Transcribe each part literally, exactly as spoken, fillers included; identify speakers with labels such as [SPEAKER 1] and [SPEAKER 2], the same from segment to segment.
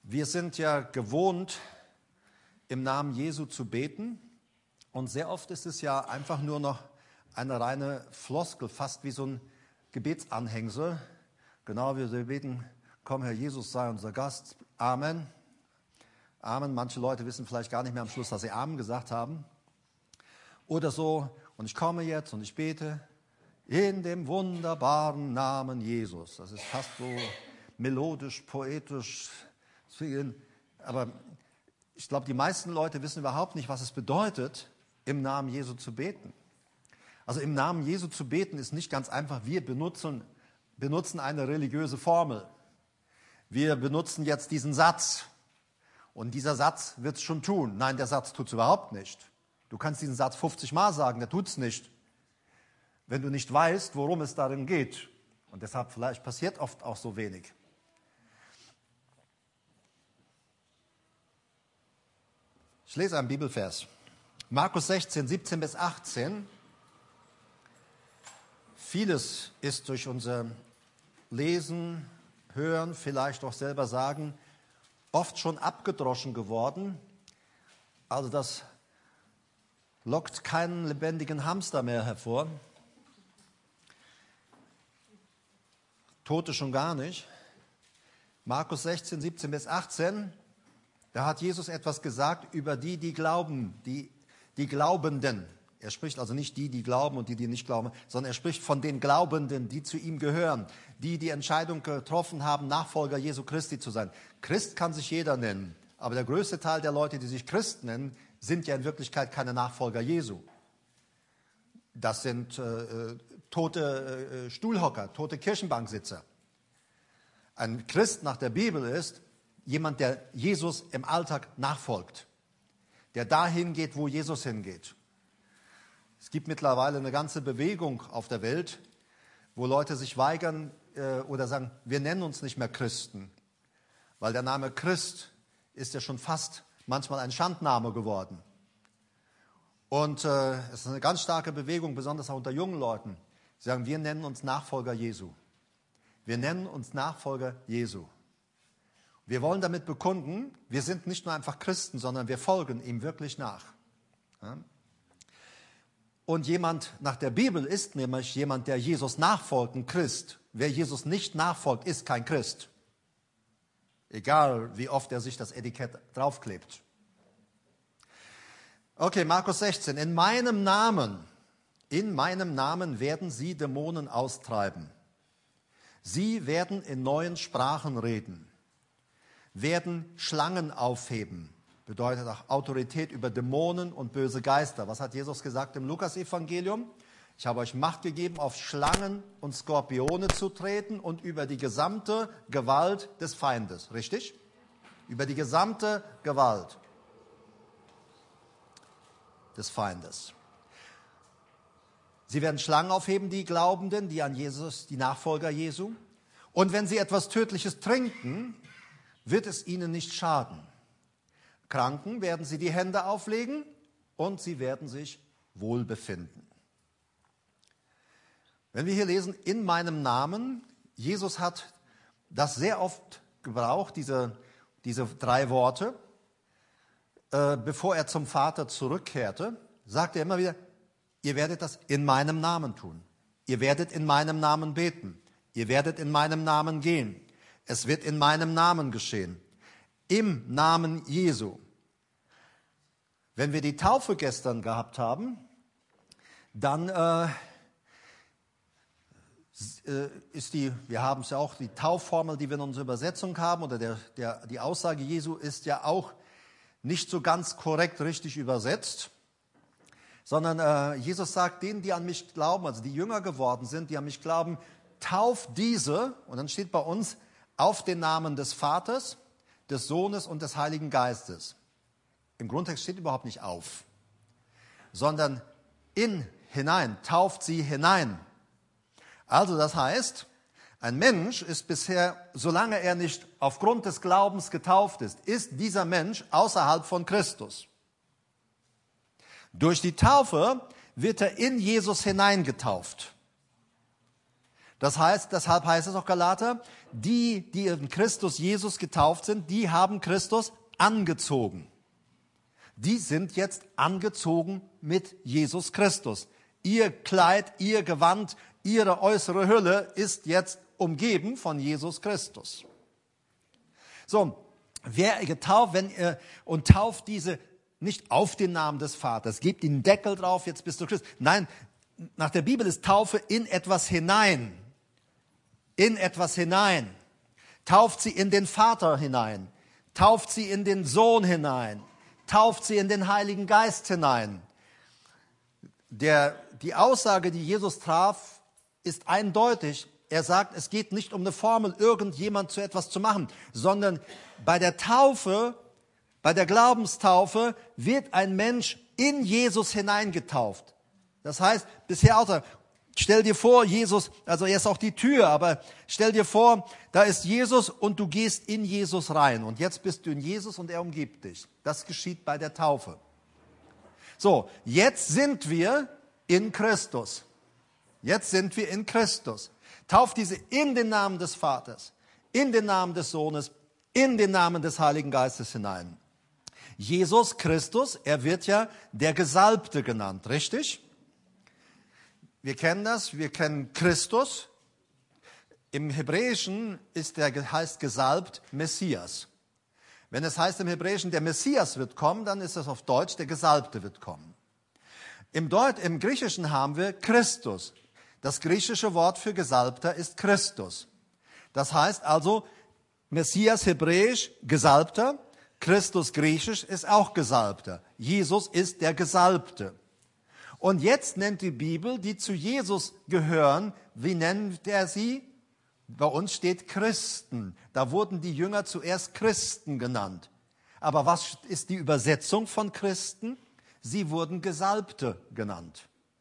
[SPEAKER 1] Wir sind ja gewohnt, im Namen Jesu zu beten. Und sehr oft ist es ja einfach nur noch eine reine Floskel, fast wie so ein Gebetsanhängsel. Genau, wir beten, komm Herr Jesus, sei unser Gast. Amen. Amen. Manche Leute wissen vielleicht gar nicht mehr am Schluss, dass sie Amen gesagt haben. Oder so, und ich komme jetzt und ich bete in dem wunderbaren Namen Jesus. Das ist fast so melodisch, poetisch. Aber ich glaube, die meisten Leute wissen überhaupt nicht, was es bedeutet, im Namen Jesu zu beten. Also im Namen Jesu zu beten ist nicht ganz einfach. Wir benutzen, benutzen eine religiöse Formel. Wir benutzen jetzt diesen Satz. Und dieser Satz wird es schon tun. Nein, der Satz tut es überhaupt nicht. Du kannst diesen Satz fünfzig Mal sagen, der tut es nicht. Wenn du nicht weißt, worum es darin geht. Und deshalb vielleicht passiert oft auch so wenig. Ich lese einen Bibelvers. Markus sechzehn, siebzehn bis achtzehn. Vieles ist durch unser Lesen, Hören, vielleicht auch selber sagen, oft schon abgedroschen geworden. Also das lockt keinen lebendigen Hamster mehr hervor. Tote schon gar nicht. Markus sechzehn, siebzehn bis achtzehn. Da hat Jesus etwas gesagt über die, die glauben, die, die Glaubenden. Er spricht also nicht die, die glauben und die, die nicht glauben, sondern er spricht von den Glaubenden, die zu ihm gehören, die die Entscheidung getroffen haben, Nachfolger Jesu Christi zu sein. Christ kann sich jeder nennen, aber der größte Teil der Leute, die sich Christ nennen, sind ja in Wirklichkeit keine Nachfolger Jesu. Das sind äh, tote äh, Stuhlhocker, tote Kirchenbanksitzer. Ein Christ nach der Bibel ist jemand, der Jesus im Alltag nachfolgt, der dahin geht, wo Jesus hingeht. Es gibt mittlerweile eine ganze Bewegung auf der Welt, wo Leute sich weigern äh, oder sagen, wir nennen uns nicht mehr Christen, weil der Name Christ ist ja schon fast manchmal ein Schandname geworden. Und äh, es ist eine ganz starke Bewegung, besonders auch unter jungen Leuten. Sie sagen, wir nennen uns Nachfolger Jesu. Wir nennen uns Nachfolger Jesu. Wir wollen damit bekunden, wir sind nicht nur einfach Christen, sondern wir folgen ihm wirklich nach. Ja? Und jemand nach der Bibel ist nämlich jemand, der Jesus nachfolgt, ein Christ. Wer Jesus nicht nachfolgt, ist kein Christ. Egal, wie oft er sich das Etikett draufklebt. Okay, Markus sechzehn. In meinem Namen, in meinem Namen werden sie Dämonen austreiben. Sie werden in neuen Sprachen reden. Werden Schlangen aufheben. Bedeutet auch Autorität über Dämonen und böse Geister. Was hat Jesus gesagt im Lukas-Evangelium? Ich habe euch Macht gegeben, auf Schlangen und Skorpione zu treten und über die gesamte Gewalt des Feindes. Richtig? Über die gesamte Gewalt des Feindes. Sie werden Schlangen aufheben, die Glaubenden, die an Jesus, die Nachfolger Jesu. Und wenn sie etwas Tödliches trinken, wird es ihnen nicht schaden. Kranken werden sie die Hände auflegen und sie werden sich wohlbefinden. Wenn wir hier lesen, in meinem Namen, Jesus hat das sehr oft gebraucht, diese, diese drei Worte, äh, bevor er zum Vater zurückkehrte, sagte er immer wieder, ihr werdet das in meinem Namen tun. Ihr werdet in meinem Namen beten. Ihr werdet in meinem Namen gehen. Es wird in meinem Namen geschehen. Im Namen Jesu. Wenn wir die Taufe gestern gehabt haben, dann äh, ist die, wir haben es ja auch, die Taufformel, die wir in unserer Übersetzung haben, oder der, der, die Aussage Jesu ist ja auch nicht so ganz korrekt richtig übersetzt, sondern äh, Jesus sagt denen, die an mich glauben, also die Jünger geworden sind, die an mich glauben, tauft diese, und dann steht bei uns, auf den Namen des Vaters, des Sohnes und des Heiligen Geistes. Im Grundtext steht überhaupt nicht auf, sondern in, hinein, tauft sie hinein. Also das heißt, ein Mensch ist bisher, solange er nicht aufgrund des Glaubens getauft ist, ist dieser Mensch außerhalb von Christus. Durch die Taufe wird er in Jesus hineingetauft. Das heißt, deshalb heißt es auch Galater, die, die in Christus Jesus getauft sind, die haben Christus angezogen. Die sind jetzt angezogen mit Jesus Christus. Ihr Kleid, ihr Gewand, ihre äußere Hülle ist jetzt umgeben von Jesus Christus. So, wer getauft, wenn ihr, und tauft diese nicht auf den Namen des Vaters, gebt den Deckel drauf, jetzt bist du Christ. Nein, nach der Bibel ist Taufe in etwas hinein. In etwas hinein. Tauft sie in den Vater hinein. Tauft sie in den Sohn hinein. Tauft sie in den Heiligen Geist hinein. Der, die Aussage, die Jesus traf, ist eindeutig. Er sagt, es geht nicht um eine Formel, irgendjemand zu etwas zu machen, sondern bei der Taufe, bei der Glaubenstaufe wird ein Mensch in Jesus hineingetauft. Das heißt, bisher auch, stell dir vor, Jesus, also er ist auch die Tür, aber stell dir vor, da ist Jesus und du gehst in Jesus rein. Und jetzt bist du in Jesus und er umgibt dich. Das geschieht bei der Taufe. So, jetzt sind wir in Christus. Jetzt sind wir in Christus. Tauft diese in den Namen des Vaters, in den Namen des Sohnes, in den Namen des Heiligen Geistes hinein. Jesus Christus, er wird ja der Gesalbte genannt, richtig? Wir kennen das, wir kennen Christus. Im Hebräischen ist der, heißt gesalbt Messias. Wenn es heißt im Hebräischen, der Messias wird kommen, dann ist es auf Deutsch, der Gesalbte wird kommen. Im, Deut, im Griechischen haben wir Christus. Das griechische Wort für Gesalbter ist Christus. Das heißt also, Messias hebräisch Gesalbter, Christus griechisch ist auch Gesalbter. Jesus ist der Gesalbte. Und jetzt nennt die Bibel, die zu Jesus gehören, wie nennt er sie? Bei uns steht Christen. Da wurden die Jünger zuerst Christen genannt. Aber was ist die Übersetzung von Christen? Sie wurden Gesalbte genannt.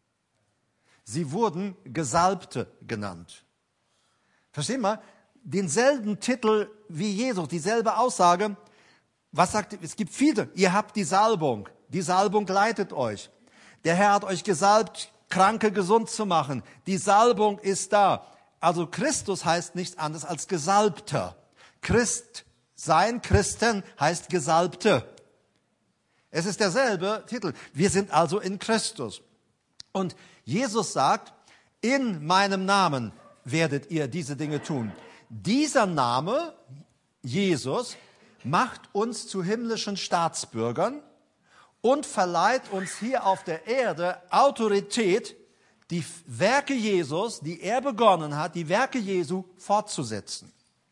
[SPEAKER 1] Sie wurden Gesalbte genannt. Verstehen wir? Denselben Titel wie Jesus, dieselbe Aussage. Was sagt, es gibt viele. Ihr habt die Salbung. Die Salbung leitet euch. Der Herr hat euch gesalbt, Kranke gesund zu machen. Die Salbung ist da. Also Christus heißt nichts anderes als Gesalbter. Christ sein, Christen heißt Gesalbte. Es ist derselbe Titel. Wir sind also in Christus. Und Jesus sagt, in meinem Namen werdet ihr diese Dinge tun. Dieser Name, Jesus, macht uns zu himmlischen Staatsbürgern und verleiht uns hier auf der Erde Autorität, die Werke Jesus, die er begonnen hat, die Werke Jesu fortzusetzen.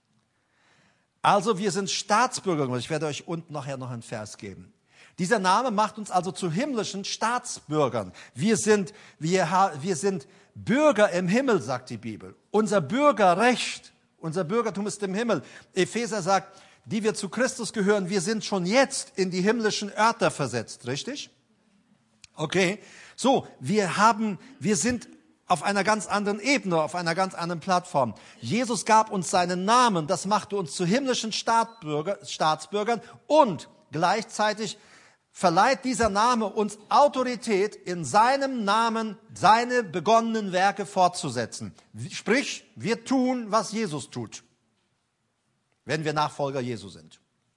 [SPEAKER 1] Also wir sind Staatsbürger. Ich werde euch unten nachher noch einen Vers geben. Dieser Name macht uns also zu himmlischen Staatsbürgern. Wir sind, wir, wir sind Bürger im Himmel, sagt die Bibel. Unser Bürgerrecht, unser Bürgertum ist im Himmel. Epheser sagt, die wir zu Christus gehören, wir sind schon jetzt in die himmlischen Örter versetzt, richtig? Okay, so, wir haben, wir sind auf einer ganz anderen Ebene, auf einer ganz anderen Plattform. Jesus gab uns seinen Namen, das machte uns zu himmlischen Staatsbürger, Staatsbürgern und gleichzeitig verleiht dieser Name uns Autorität, in seinem Namen seine begonnenen Werke fortzusetzen. Sprich, wir tun, was Jesus tut, wenn wir Nachfolger Jesu sind.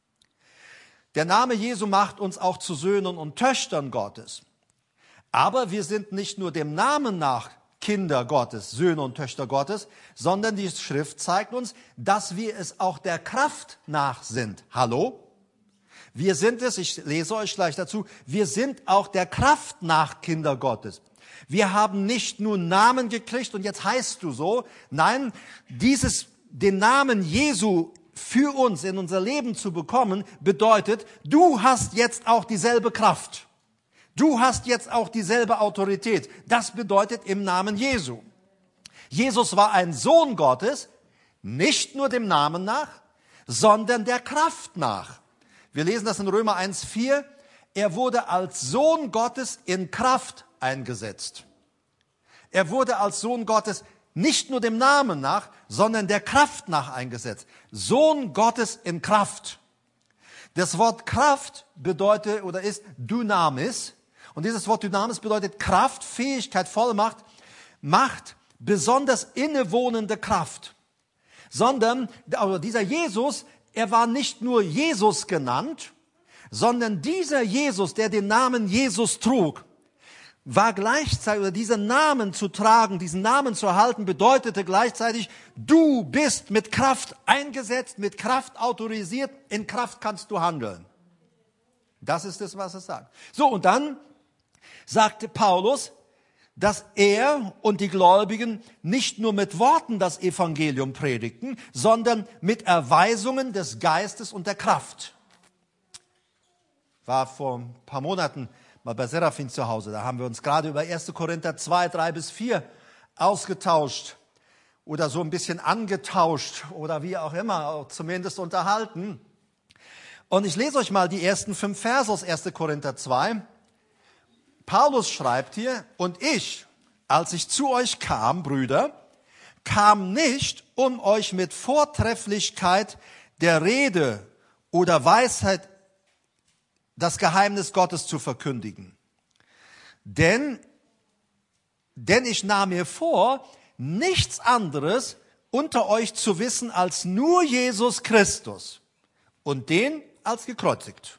[SPEAKER 1] Der Name Jesu macht uns auch zu Söhnen und Töchtern Gottes. Aber wir sind nicht nur dem Namen nach Kinder Gottes, Söhne und Töchter Gottes, sondern die Schrift zeigt uns, dass wir es auch der Kraft nach sind. Hallo? Wir sind es, ich lese euch gleich dazu, wir sind auch der Kraft nach Kinder Gottes. Wir haben nicht nur Namen gekriegt und jetzt heißt du so. Nein, dieses, den Namen Jesu für uns in unser Leben zu bekommen, bedeutet, du hast jetzt auch dieselbe Kraft. Du hast jetzt auch dieselbe Autorität. Das bedeutet im Namen Jesu. Jesus war ein Sohn Gottes, nicht nur dem Namen nach, sondern der Kraft nach. Wir lesen das in Römer eins vier. Er wurde als Sohn Gottes in Kraft eingesetzt. Er wurde als Sohn Gottes nicht nur dem Namen nach, sondern der Kraft nach eingesetzt. Sohn Gottes in Kraft. Das Wort Kraft bedeutet oder ist Dynamis. Und dieses Wort Dynamis bedeutet Kraft, Fähigkeit, Vollmacht, Macht, besonders innewohnende Kraft, sondern also dieser Jesus, er war nicht nur Jesus genannt, sondern dieser Jesus, der den Namen Jesus trug, war gleichzeitig, oder diesen Namen zu tragen, diesen Namen zu erhalten, bedeutete gleichzeitig, du bist mit Kraft eingesetzt, mit Kraft autorisiert, in Kraft kannst du handeln. Das ist es, was es sagt. So, und dann sagte Paulus, dass er und die Gläubigen nicht nur mit Worten das Evangelium predigten, sondern mit Erweisungen des Geistes und der Kraft. War vor ein paar Monaten mal bei Seraphin zu Hause. Da haben wir uns gerade über erster Korinther zwei, drei bis vier ausgetauscht oder so ein bisschen angetauscht oder wie auch immer, zumindest unterhalten. Und ich lese euch mal die ersten fünf Verse aus erster Korinther zwei. Paulus schreibt hier, und ich, als ich zu euch kam, Brüder, kam nicht, um euch mit Vortrefflichkeit der Rede oder Weisheit das Geheimnis Gottes zu verkündigen. Denn, denn ich nahm mir vor, nichts anderes unter euch zu wissen als nur Jesus Christus und den als gekreuzigt.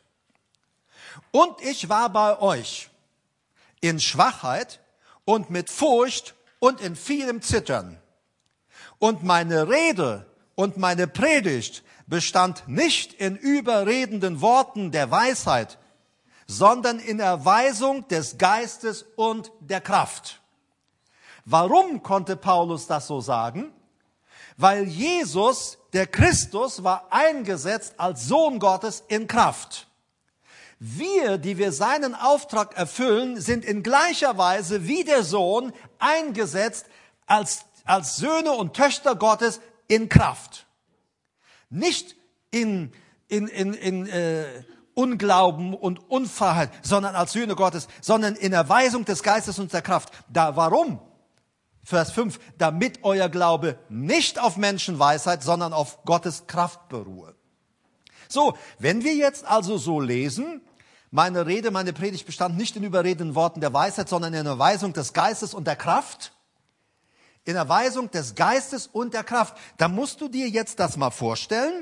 [SPEAKER 1] Und ich war bei euch in Schwachheit und mit Furcht und in vielem Zittern. Und meine Rede und meine Predigt bestand nicht in überredenden Worten der Weisheit, sondern in Erweisung des Geistes und der Kraft. Warum konnte Paulus das so sagen? Weil Jesus, der Christus, war eingesetzt als Sohn Gottes in Kraft. Wir, die wir seinen Auftrag erfüllen, sind in gleicher Weise wie der Sohn eingesetzt als, als Söhne und Töchter Gottes in Kraft. Nicht in, in, in, in äh, Unglauben und Unfreiheit, sondern als Söhne Gottes, sondern in Erweisung des Geistes und der Kraft. Da, warum? Vers fünf, damit euer Glaube nicht auf Menschenweisheit, sondern auf Gottes Kraft beruhe. So, wenn wir jetzt also so lesen, meine Rede, meine Predigt bestand nicht in überredenden Worten der Weisheit, sondern in Erweisung des Geistes und der Kraft. In Erweisung des Geistes und der Kraft. Da musst du dir jetzt das mal vorstellen.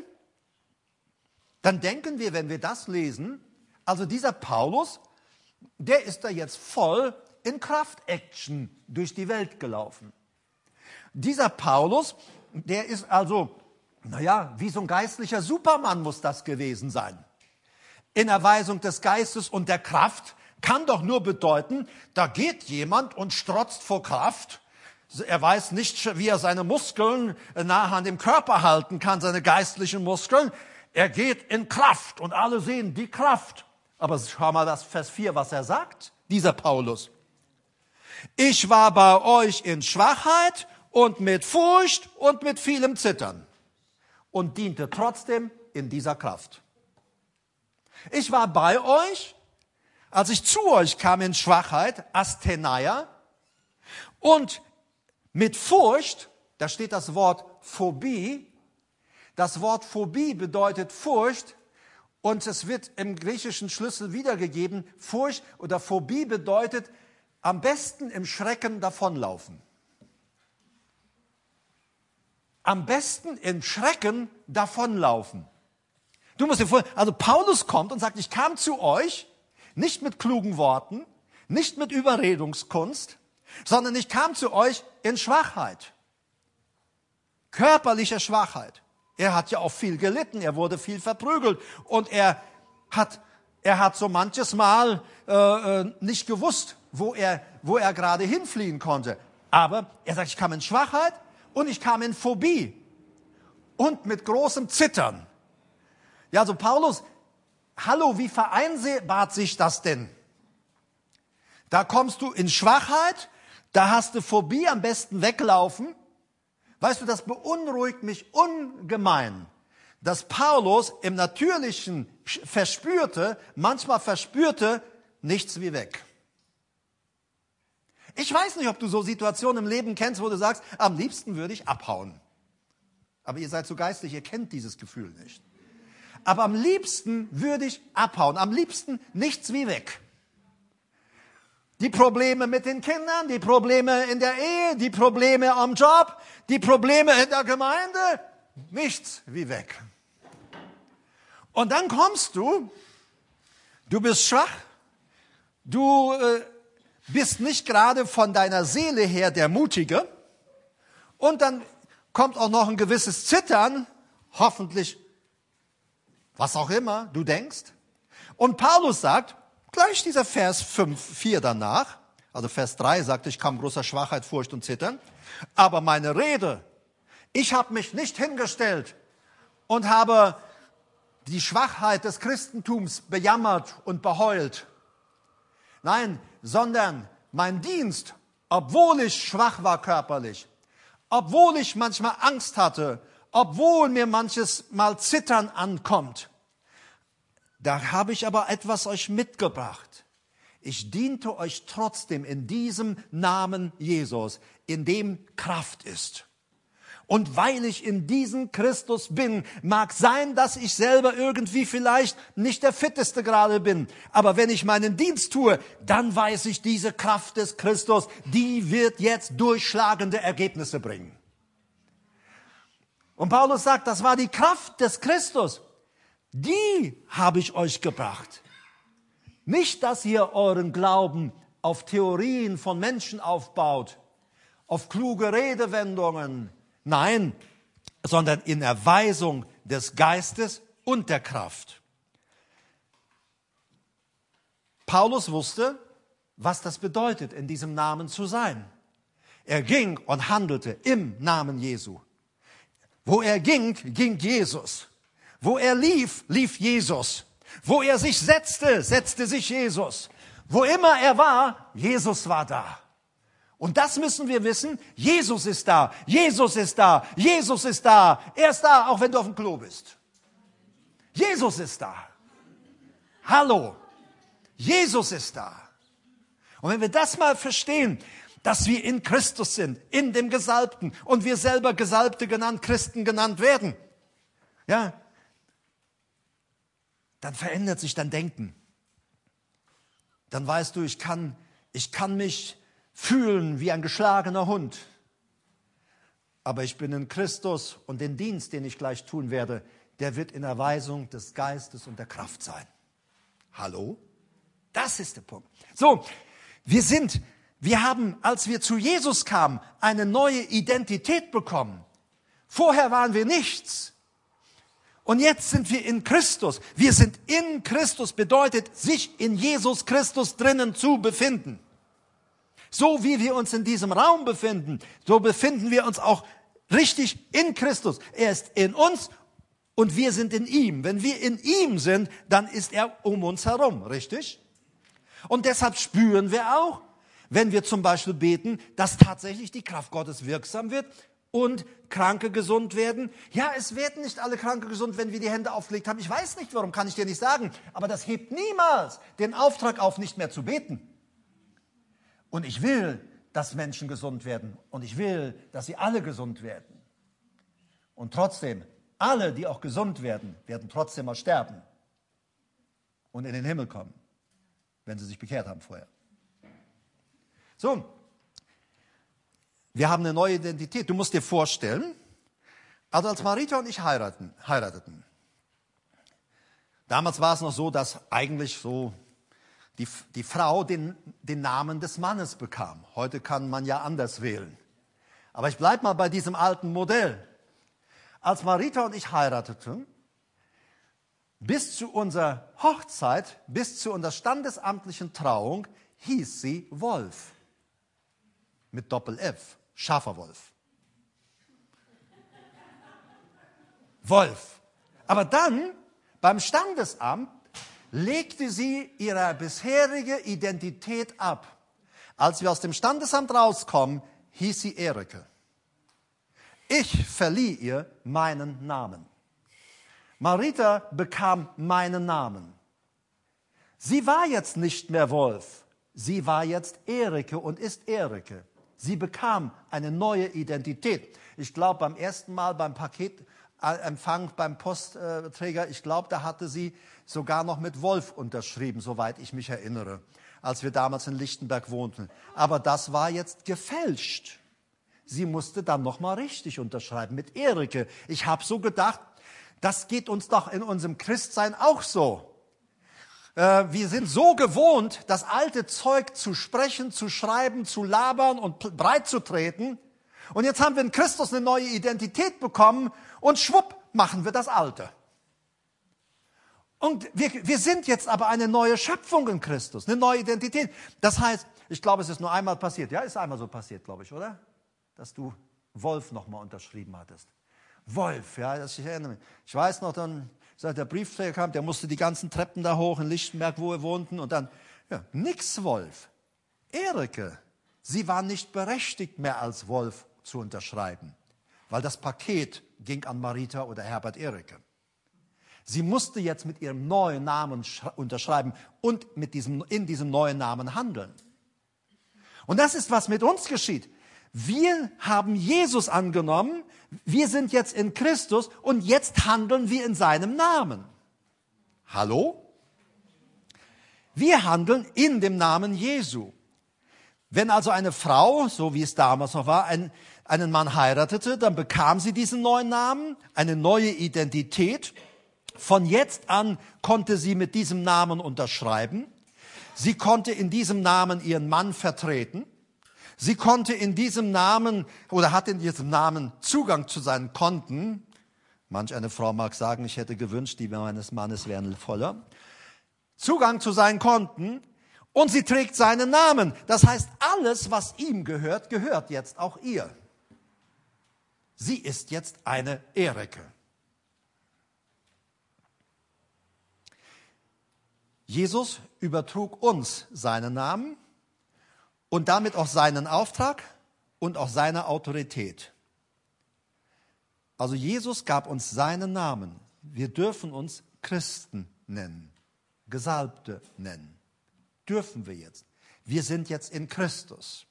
[SPEAKER 1] Dann denken wir, wenn wir das lesen, also dieser Paulus, der ist da jetzt voll in Kraft-Action durch die Welt gelaufen. Dieser Paulus, der ist also, naja, wie so ein geistlicher Supermann muss das gewesen sein. In Erweisung des Geistes und der Kraft kann doch nur bedeuten, da geht jemand und strotzt vor Kraft. Er weiß nicht, wie er seine Muskeln nah an dem Körper halten kann, seine geistlichen Muskeln. Er geht in Kraft und alle sehen die Kraft. Aber schau mal das Vers vier, was er sagt, dieser Paulus. Ich war bei euch in Schwachheit und mit Furcht und mit vielem Zittern und diente trotzdem in dieser Kraft. Ich war bei euch, als ich zu euch kam in Schwachheit, Astheneia, und mit Furcht, da steht das Wort Phobie. Das Wort Phobie bedeutet Furcht und es wird im griechischen Schlüssel wiedergegeben. Furcht oder Phobie bedeutet am besten im Schrecken davonlaufen. Am besten im Schrecken davonlaufen. Du musst dir vorstellen, also Paulus kommt und sagt, ich kam zu euch, nicht mit klugen Worten, nicht mit Überredungskunst, sondern ich kam zu euch in Schwachheit, körperlicher Schwachheit. Er hat ja auch viel gelitten, er wurde viel verprügelt und er hat, er hat so manches Mal äh, nicht gewusst, wo er, wo er gerade hinfliehen konnte. Aber er sagt, ich kam in Schwachheit und ich kam in Phobie und mit großem Zittern. Ja, also Paulus, hallo, wie vereinbart sich das denn? Da kommst du in Schwachheit, da hast du Phobie, am besten weglaufen. Weißt du, das beunruhigt mich ungemein, dass Paulus im Natürlichen verspürte, manchmal verspürte, nichts wie weg. Ich weiß nicht, ob du so Situationen im Leben kennst, wo du sagst, am liebsten würde ich abhauen. Aber ihr seid so geistlich, ihr kennt dieses Gefühl nicht. Aber am liebsten würde ich abhauen, am liebsten nichts wie weg. Die Probleme mit den Kindern, die Probleme in der Ehe, die Probleme am Job, die Probleme in der Gemeinde, nichts wie weg. Und dann kommst du, du bist schwach, du äh, bist nicht gerade von deiner Seele her der Mutige und dann kommt auch noch ein gewisses Zittern, hoffentlich, was auch immer du denkst. Und Paulus sagt, gleich dieser Vers fünf, vier danach, also Vers drei sagt, ich kam großer Schwachheit, Furcht und Zittern, aber meine Rede, ich habe mich nicht hingestellt und habe die Schwachheit des Christentums bejammert und beheult. Nein, sondern mein Dienst, obwohl ich schwach war körperlich, obwohl ich manchmal Angst hatte, obwohl mir manches Mal Zittern ankommt, da habe ich aber etwas euch mitgebracht. Ich diente euch trotzdem in diesem Namen Jesus, in dem Kraft ist. Und weil ich in diesem Christus bin, mag sein, dass ich selber irgendwie vielleicht nicht der Fitteste gerade bin. Aber wenn ich meinen Dienst tue, dann weiß ich, diese Kraft des Christus, die wird jetzt durchschlagende Ergebnisse bringen. Und Paulus sagt, das war die Kraft des Christus. Die habe ich euch gebracht. Nicht, dass ihr euren Glauben auf Theorien von Menschen aufbaut, auf kluge Redewendungen. Nein, sondern in Erweisung des Geistes und der Kraft. Paulus wusste, was das bedeutet, in diesem Namen zu sein. Er ging und handelte im Namen Jesu. Wo er ging, ging Jesus. Wo er lief, lief Jesus. Wo er sich setzte, setzte sich Jesus. Wo immer er war, Jesus war da. Und das müssen wir wissen, Jesus ist da, Jesus ist da, Jesus ist da. Er ist da, auch wenn du auf dem Klo bist. Jesus ist da. Hallo, Jesus ist da. Und wenn wir das mal verstehen, dass wir in Christus sind, in dem Gesalbten und wir selber Gesalbte genannt, Christen genannt werden, ja, dann verändert sich dein Denken. Dann weißt du, ich kann, ich kann mich fühlen wie ein geschlagener Hund. Aber ich bin in Christus und den Dienst, den ich gleich tun werde, der wird in Erweisung des Geistes und der Kraft sein. Hallo? Das ist der Punkt. So, wir sind, wir haben, als wir zu Jesus kamen, eine neue Identität bekommen. Vorher waren wir nichts. Und jetzt sind wir in Christus. Wir sind in Christus, bedeutet, sich in Jesus Christus drinnen zu befinden. So wie wir uns in diesem Raum befinden, so befinden wir uns auch richtig in Christus. Er ist in uns und wir sind in ihm. Wenn wir in ihm sind, dann ist er um uns herum, richtig? Und deshalb spüren wir auch, wenn wir zum Beispiel beten, dass tatsächlich die Kraft Gottes wirksam wird und Kranke gesund werden. Ja, es werden nicht alle Kranke gesund, wenn wir die Hände aufgelegt haben. Ich weiß nicht, warum, kann ich dir nicht sagen. Aber das hebt niemals den Auftrag auf, nicht mehr zu beten. Und ich will, dass Menschen gesund werden. Und ich will, dass sie alle gesund werden. Und trotzdem, alle, die auch gesund werden, werden trotzdem mal sterben. Und in den Himmel kommen, wenn sie sich bekehrt haben vorher. So, wir haben eine neue Identität. Du musst dir vorstellen, also als Marita und ich heiraten, heirateten, damals war es noch so, dass eigentlich so die, die Frau den, den Namen des Mannes bekam. Heute kann man ja anders wählen. Aber ich bleibe mal bei diesem alten Modell. Als Marita und ich heirateten, bis zu unserer Hochzeit, bis zu unserer standesamtlichen Trauung, hieß sie Wolf. Mit Doppel-F. Scharfer Wolf. Wolf. Aber dann, beim Standesamt, legte sie ihre bisherige Identität ab. Als wir aus dem Standesamt rauskommen, hieß sie Erike. Ich verlieh ihr meinen Namen. Marita bekam meinen Namen. Sie war jetzt nicht mehr Wolf. Sie war jetzt Erike und ist Erike. Sie bekam eine neue Identität. Ich glaube, beim ersten Mal beim Paket Empfang beim Postträger, ich glaube, da hatte sie sogar noch mit Wolf unterschrieben, soweit ich mich erinnere, als wir damals in Lichtenberg wohnten. Aber das war jetzt gefälscht. Sie musste dann nochmal richtig unterschreiben mit Erike. Ich habe so gedacht, das geht uns doch in unserem Christsein auch so. Äh, wir sind so gewohnt, das alte Zeug zu sprechen, zu schreiben, zu labern und breit zu treten. Und jetzt haben wir in Christus eine neue Identität bekommen und schwupp machen wir das Alte. Und wir, wir sind jetzt aber eine neue Schöpfung in Christus, eine neue Identität. Das heißt, ich glaube, es ist nur einmal passiert. Ja, ist einmal so passiert, glaube ich, oder? Dass du Wolf nochmal unterschrieben hattest. Wolf, ja, das ich erinnere mich. Ich weiß noch, dann, seit der Briefträger kam, der musste die ganzen Treppen da hoch in Lichtenberg, wo wir wohnten, und dann, ja, nix Wolf. Erike, sie war nicht berechtigt mehr als Wolf zu unterschreiben, weil das Paket ging an Marita oder Herbert Erike. Sie musste jetzt mit ihrem neuen Namen unterschreiben und mit diesem, in diesem neuen Namen handeln. Und das ist, was mit uns geschieht. Wir haben Jesus angenommen, wir sind jetzt in Christus und jetzt handeln wir in seinem Namen. Hallo? Wir handeln in dem Namen Jesu. Wenn also eine Frau, so wie es damals noch war, ein, einen Mann heiratete, dann bekam sie diesen neuen Namen, eine neue Identität. Von jetzt an konnte sie mit diesem Namen unterschreiben. Sie konnte in diesem Namen ihren Mann vertreten. Sie konnte in diesem Namen oder hatte in diesem Namen Zugang zu seinen Konten. Manch eine Frau mag sagen, ich hätte gewünscht, die meines Mannes wären voller. Zugang zu seinen Konten und sie trägt seinen Namen. Das heißt, alles, was ihm gehört, gehört jetzt auch ihr. Sie ist jetzt eine Erike. Jesus übertrug uns seinen Namen und damit auch seinen Auftrag und auch seine Autorität. Also Jesus gab uns seinen Namen. Wir dürfen uns Christen nennen, Gesalbte nennen. Dürfen wir jetzt. Wir sind jetzt in Christus.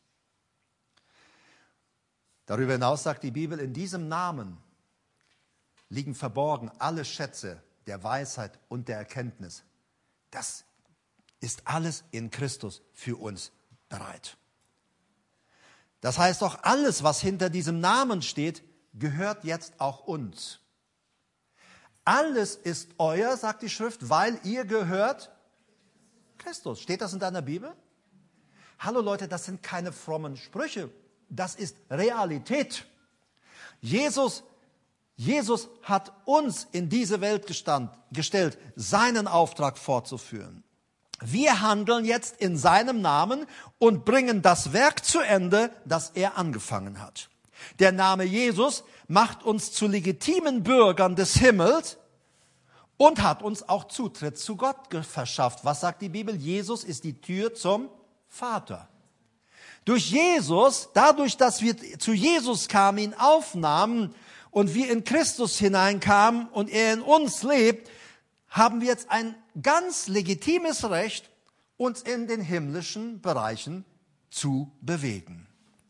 [SPEAKER 1] Darüber hinaus sagt die Bibel, in diesem Namen liegen verborgen alle Schätze der Weisheit und der Erkenntnis. Das ist alles in Christus für uns bereit. Das heißt auch, alles, was hinter diesem Namen steht, gehört jetzt auch uns. Alles ist euer, sagt die Schrift, weil ihr gehört Christus. Steht das in deiner Bibel? Hallo Leute, das sind keine frommen Sprüche. Das ist Realität. Jesus, Jesus hat uns in diese Welt gestand, gestellt, seinen Auftrag fortzuführen. Wir handeln jetzt in seinem Namen und bringen das Werk zu Ende, das er angefangen hat. Der Name Jesus macht uns zu legitimen Bürgern des Himmels und hat uns auch Zutritt zu Gott verschafft. Was sagt die Bibel? Jesus ist die Tür zum Vater. Durch Jesus, dadurch, dass wir zu Jesus kamen, ihn aufnahmen und wir in Christus hineinkamen und er in uns lebt, haben wir jetzt ein ganz legitimes Recht, uns in den himmlischen Bereichen zu bewegen.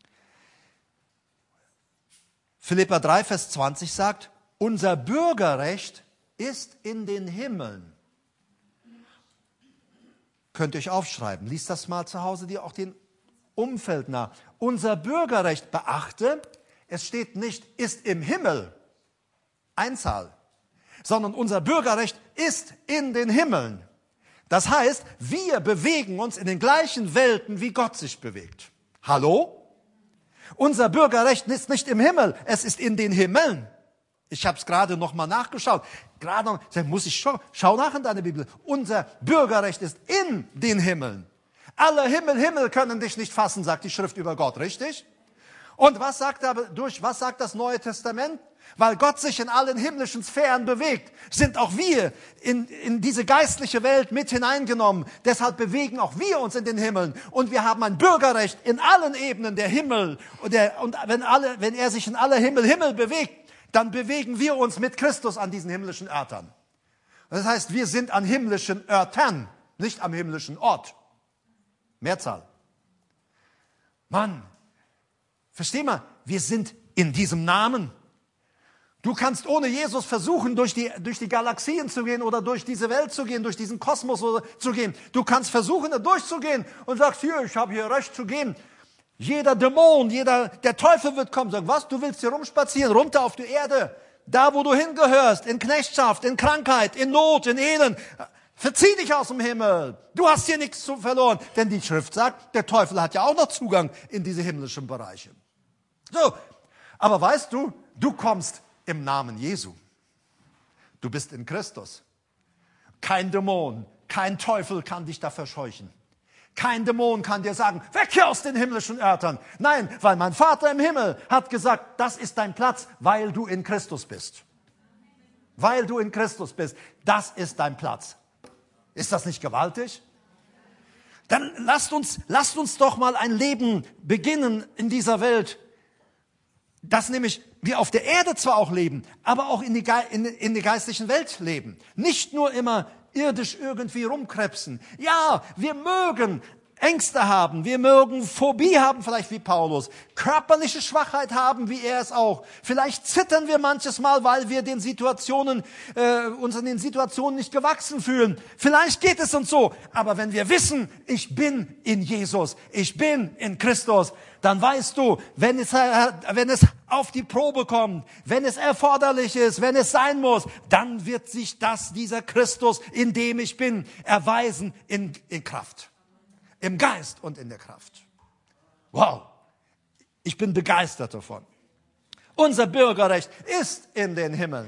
[SPEAKER 1] Philipper drei, Vers zwanzig sagt, unser Bürgerrecht ist in den Himmeln. Könnt ihr euch aufschreiben, liest das mal zu Hause dir auch den Umfeld nach. Unser Bürgerrecht, beachte, es steht nicht, ist im Himmel, Einzahl, sondern unser Bürgerrecht ist in den Himmeln. Das heißt, wir bewegen uns in den gleichen Welten, wie Gott sich bewegt. Hallo? Unser Bürgerrecht ist nicht im Himmel, es ist in den Himmeln. Ich habe es gerade noch mal nachgeschaut. Gerade noch, muss ich schau, schau nach in deine Bibel. Unser Bürgerrecht ist in den Himmeln. Alle Himmel, Himmel können dich nicht fassen, sagt die Schrift über Gott, richtig? Und was sagt aber durch, was sagt das Neue Testament? Weil Gott sich in allen himmlischen Sphären bewegt, sind auch wir in, in diese geistliche Welt mit hineingenommen. Deshalb bewegen auch wir uns in den Himmeln. Und wir haben ein Bürgerrecht in allen Ebenen der Himmel. Und, der, und wenn, alle, wenn er sich in alle Himmel, Himmel bewegt, dann bewegen wir uns mit Christus an diesen himmlischen Örtern. Das heißt, wir sind an himmlischen Örtern, nicht am himmlischen Ort. Mehrzahl. Mann, versteh mal, wir sind in diesem Namen. Du kannst ohne Jesus versuchen, durch die, durch die Galaxien zu gehen oder durch diese Welt zu gehen, durch diesen Kosmos zu gehen. Du kannst versuchen, da durchzugehen und sagst, hier, ich habe hier Recht zu gehen. Jeder Dämon, jeder, der Teufel wird kommen, sagen, was, du willst hier rumspazieren, runter auf die Erde, da wo du hingehörst, in Knechtschaft, in Krankheit, in Not, in Elend. Verzieh dich aus dem Himmel. Du hast hier nichts zu verloren. Denn die Schrift sagt, der Teufel hat ja auch noch Zugang in diese himmlischen Bereiche. So, aber weißt du, du kommst im Namen Jesu. Du bist in Christus. Kein Dämon, kein Teufel kann dich da verscheuchen. Kein Dämon kann dir sagen, weg hier aus den himmlischen Örtern. Nein, weil mein Vater im Himmel hat gesagt, das ist dein Platz, weil du in Christus bist. Weil du in Christus bist, das ist dein Platz. Ist das nicht gewaltig? Dann lasst uns, lasst uns doch mal ein Leben beginnen in dieser Welt, dass nämlich wir auf der Erde zwar auch leben, aber auch in, die, in, in der geistlichen Welt leben. Nicht nur immer irdisch irgendwie rumkrebsen. Ja, wir mögen Ängste haben, wir mögen Phobie haben, vielleicht wie Paulus, körperliche Schwachheit haben, wie er es auch. Vielleicht zittern wir manches Mal, weil wir den Situationen, äh, uns in den Situationen nicht gewachsen fühlen. Vielleicht geht es uns so, aber wenn wir wissen, ich bin in Jesus, ich bin in Christus, dann weißt du, wenn es, wenn es auf die Probe kommt, wenn es erforderlich ist, wenn es sein muss, dann wird sich das, dieser Christus, in dem ich bin, erweisen in, in Kraft. Im Geist und in der Kraft. Wow, ich bin begeistert davon. Unser Bürgerrecht ist in den Himmeln.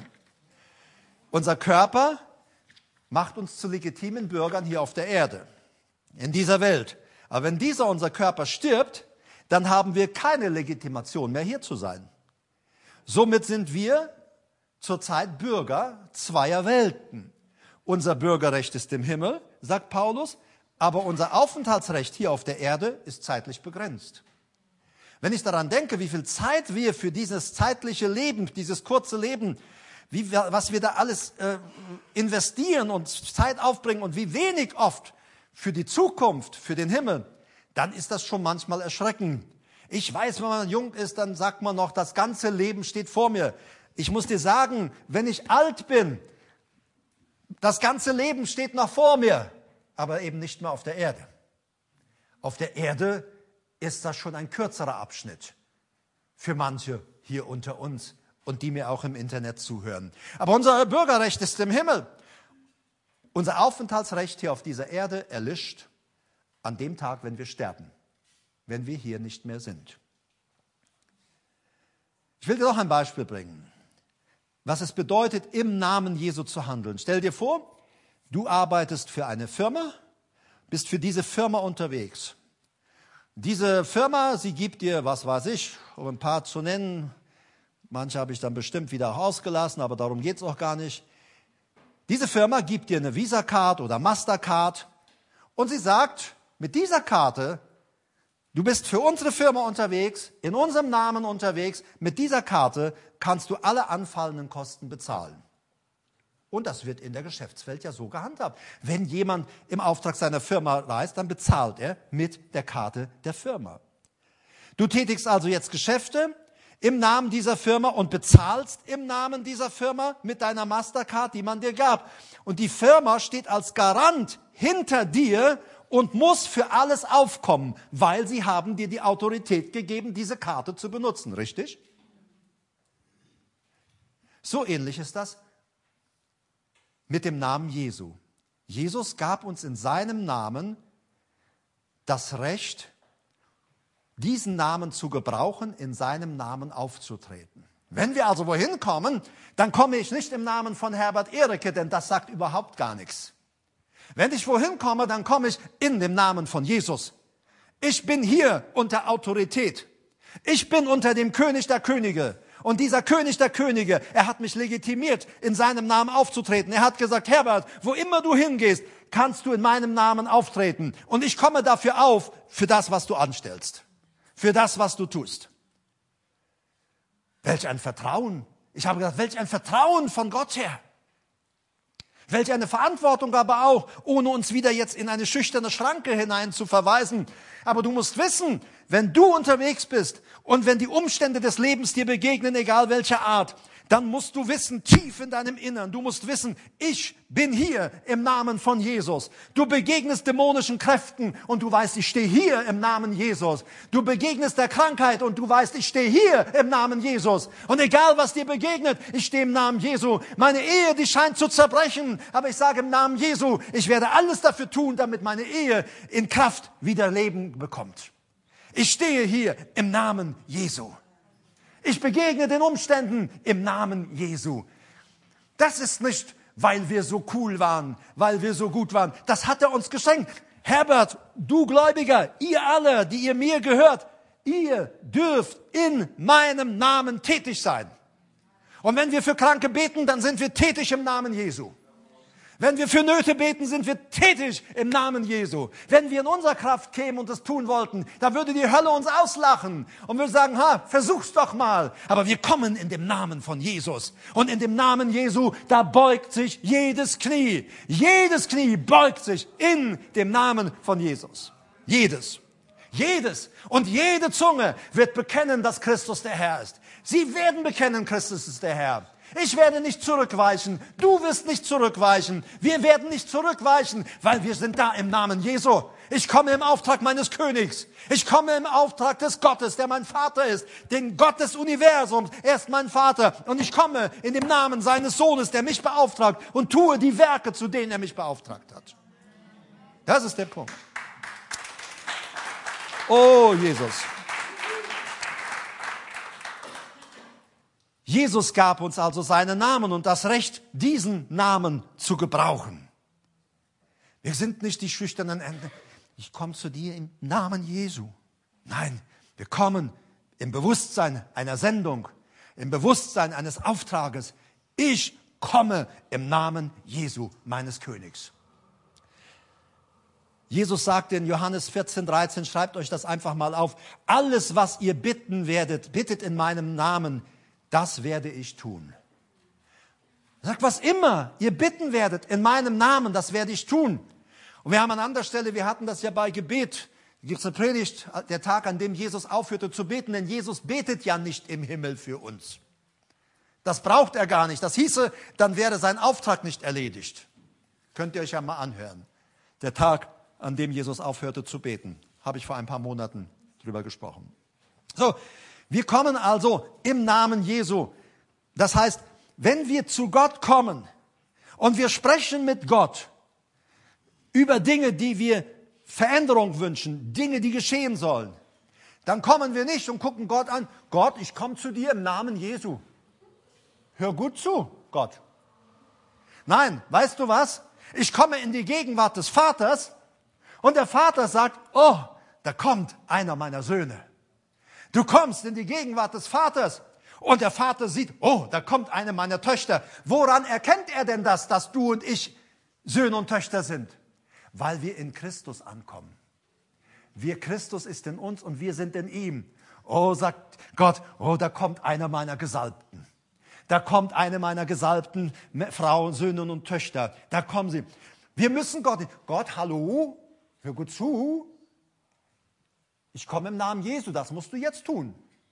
[SPEAKER 1] Unser Körper macht uns zu legitimen Bürgern hier auf der Erde, in dieser Welt. Aber wenn dieser, unser Körper, stirbt, dann haben wir keine Legitimation mehr, hier zu sein. Somit sind wir zurzeit Bürger zweier Welten. Unser Bürgerrecht ist im Himmel, sagt Paulus, aber unser Aufenthaltsrecht hier auf der Erde ist zeitlich begrenzt. Wenn ich daran denke, wie viel Zeit wir für dieses zeitliche Leben, dieses kurze Leben, wie wir, was wir da alles äh, investieren und Zeit aufbringen und wie wenig oft für die Zukunft, für den Himmel, dann ist das schon manchmal erschreckend. Ich weiß, wenn man jung ist, dann sagt man noch, das ganze Leben steht vor mir. Ich muss dir sagen, wenn ich alt bin, das ganze Leben steht noch vor mir. Aber eben nicht mehr auf der Erde. Auf der Erde ist das schon ein kürzerer Abschnitt für manche hier unter uns und die mir auch im Internet zuhören. Aber unser Bürgerrecht ist im Himmel. Unser Aufenthaltsrecht hier auf dieser Erde erlischt an dem Tag, wenn wir sterben, wenn wir hier nicht mehr sind. Ich will dir noch ein Beispiel bringen, was es bedeutet, im Namen Jesu zu handeln. Stell dir vor, du arbeitest für eine Firma, bist für diese Firma unterwegs. Diese Firma, sie gibt dir, was weiß ich, um ein paar zu nennen, manche habe ich dann bestimmt wieder auch ausgelassen, aber darum geht es auch gar nicht. Diese Firma gibt dir eine Visa-Card oder Mastercard und sie sagt, mit dieser Karte, du bist für unsere Firma unterwegs, in unserem Namen unterwegs, mit dieser Karte kannst du alle anfallenden Kosten bezahlen. Und das wird in der Geschäftswelt ja so gehandhabt. Wenn jemand im Auftrag seiner Firma reist, dann bezahlt er mit der Karte der Firma. Du tätigst also jetzt Geschäfte im Namen dieser Firma und bezahlst im Namen dieser Firma mit deiner Mastercard, die man dir gab. Und die Firma steht als Garant hinter dir und muss für alles aufkommen, weil sie haben dir die Autorität gegeben, diese Karte zu benutzen, richtig? So ähnlich ist das mit dem Namen Jesu. Jesus gab uns in seinem Namen das Recht, diesen Namen zu gebrauchen, in seinem Namen aufzutreten. Wenn wir also wohin kommen, dann komme ich nicht im Namen von Herbert Ehreke, denn das sagt überhaupt gar nichts. Wenn ich wohin komme, dann komme ich in dem Namen von Jesus. Ich bin hier unter Autorität. Ich bin unter dem König der Könige. Und dieser König der Könige, er hat mich legitimiert, in seinem Namen aufzutreten. Er hat gesagt, Herbert, wo immer du hingehst, kannst du in meinem Namen auftreten. Und ich komme dafür auf, für das, was du anstellst. Für das, was du tust. Welch ein Vertrauen. Ich habe gesagt, welch ein Vertrauen von Gott her. Welch eine Verantwortung aber auch, ohne uns wieder jetzt in eine schüchterne Schranke hinein zu verweisen. Aber du musst wissen, wenn du unterwegs bist und wenn die Umstände des Lebens dir begegnen, egal welcher Art, dann musst du wissen, tief in deinem Innern, du musst wissen, ich bin hier im Namen von Jesus. Du begegnest dämonischen Kräften und du weißt, ich stehe hier im Namen Jesus. Du begegnest der Krankheit und du weißt, ich stehe hier im Namen Jesus. Und egal, was dir begegnet, ich stehe im Namen Jesu. Meine Ehe, die scheint zu zerbrechen, aber ich sage im Namen Jesu, ich werde alles dafür tun, damit meine Ehe in Kraft wieder Leben bekommt. Ich stehe hier im Namen Jesu. Ich begegne den Umständen im Namen Jesu. Das ist nicht, weil wir so cool waren, weil wir so gut waren. Das hat er uns geschenkt. Herbert, du Gläubiger, ihr alle, die ihr mir gehört, ihr dürft in meinem Namen tätig sein. Und wenn wir für Kranke beten, dann sind wir tätig im Namen Jesu. Wenn wir für Nöte beten, sind wir tätig im Namen Jesu. Wenn wir in unserer Kraft kämen und es tun wollten, dann würde die Hölle uns auslachen und würde sagen, ha, versuch's doch mal. Aber wir kommen in dem Namen von Jesus. Und in dem Namen Jesu, da beugt sich jedes Knie. Jedes Knie beugt sich in dem Namen von Jesus. Jedes. Jedes. Und jede Zunge wird bekennen, dass Christus der Herr ist. Sie werden bekennen, Christus ist der Herr. Ich werde nicht zurückweichen. Du wirst nicht zurückweichen. Wir werden nicht zurückweichen, weil wir sind da im Namen Jesu. Ich komme im Auftrag meines Königs. Ich komme im Auftrag des Gottes, der mein Vater ist. Den Gott des Universums. Er ist mein Vater. Und ich komme in dem Namen seines Sohnes, der mich beauftragt, und tue die Werke, zu denen er mich beauftragt hat. Das ist der Punkt. Oh, Jesus. Jesus gab uns also seinen Namen und das Recht, diesen Namen zu gebrauchen. Wir sind nicht die schüchternen Enden. Ich komme zu dir im Namen Jesu. Nein, wir kommen im Bewusstsein einer Sendung, im Bewusstsein eines Auftrages. Ich komme im Namen Jesu, meines Königs. Jesus sagte in Johannes vierzehn, dreizehn, schreibt euch das einfach mal auf. Alles, was ihr bitten werdet, bittet in meinem Namen. Das werde ich tun. Er sagt, was immer ihr bitten werdet in meinem Namen, das werde ich tun. Und wir haben an anderer Stelle, wir hatten das ja bei Gebet, da gibt es eine Predigt, der Tag, an dem Jesus aufhörte zu beten, denn Jesus betet ja nicht im Himmel für uns. Das braucht er gar nicht. Das hieße, dann wäre sein Auftrag nicht erledigt. Könnt ihr euch ja mal anhören. Der Tag, an dem Jesus aufhörte zu beten, habe ich vor ein paar Monaten drüber gesprochen. So, wir kommen also im Namen Jesu. Das heißt, wenn wir zu Gott kommen und wir sprechen mit Gott über Dinge, die wir Veränderung wünschen, Dinge, die geschehen sollen, dann kommen wir nicht und gucken Gott an. Gott, ich komme zu dir im Namen Jesu. Hör gut zu, Gott. Nein, weißt du was? Ich komme in die Gegenwart des Vaters und der Vater sagt, oh, da kommt einer meiner Söhne. Du kommst in die Gegenwart des Vaters und der Vater sieht, oh, da kommt eine meiner Töchter. Woran erkennt er denn das, dass du und ich Söhne und Töchter sind? Weil wir in Christus ankommen. Wir, Christus ist in uns und wir sind in ihm. Oh, sagt Gott, oh, da kommt einer meiner Gesalbten. Da kommt eine meiner gesalbten Frauen, Söhne und Töchter. Da kommen sie. Wir müssen Gott, Gott, hallo, hör gut zu. Ich komme im Namen Jesu, das musst du jetzt tun.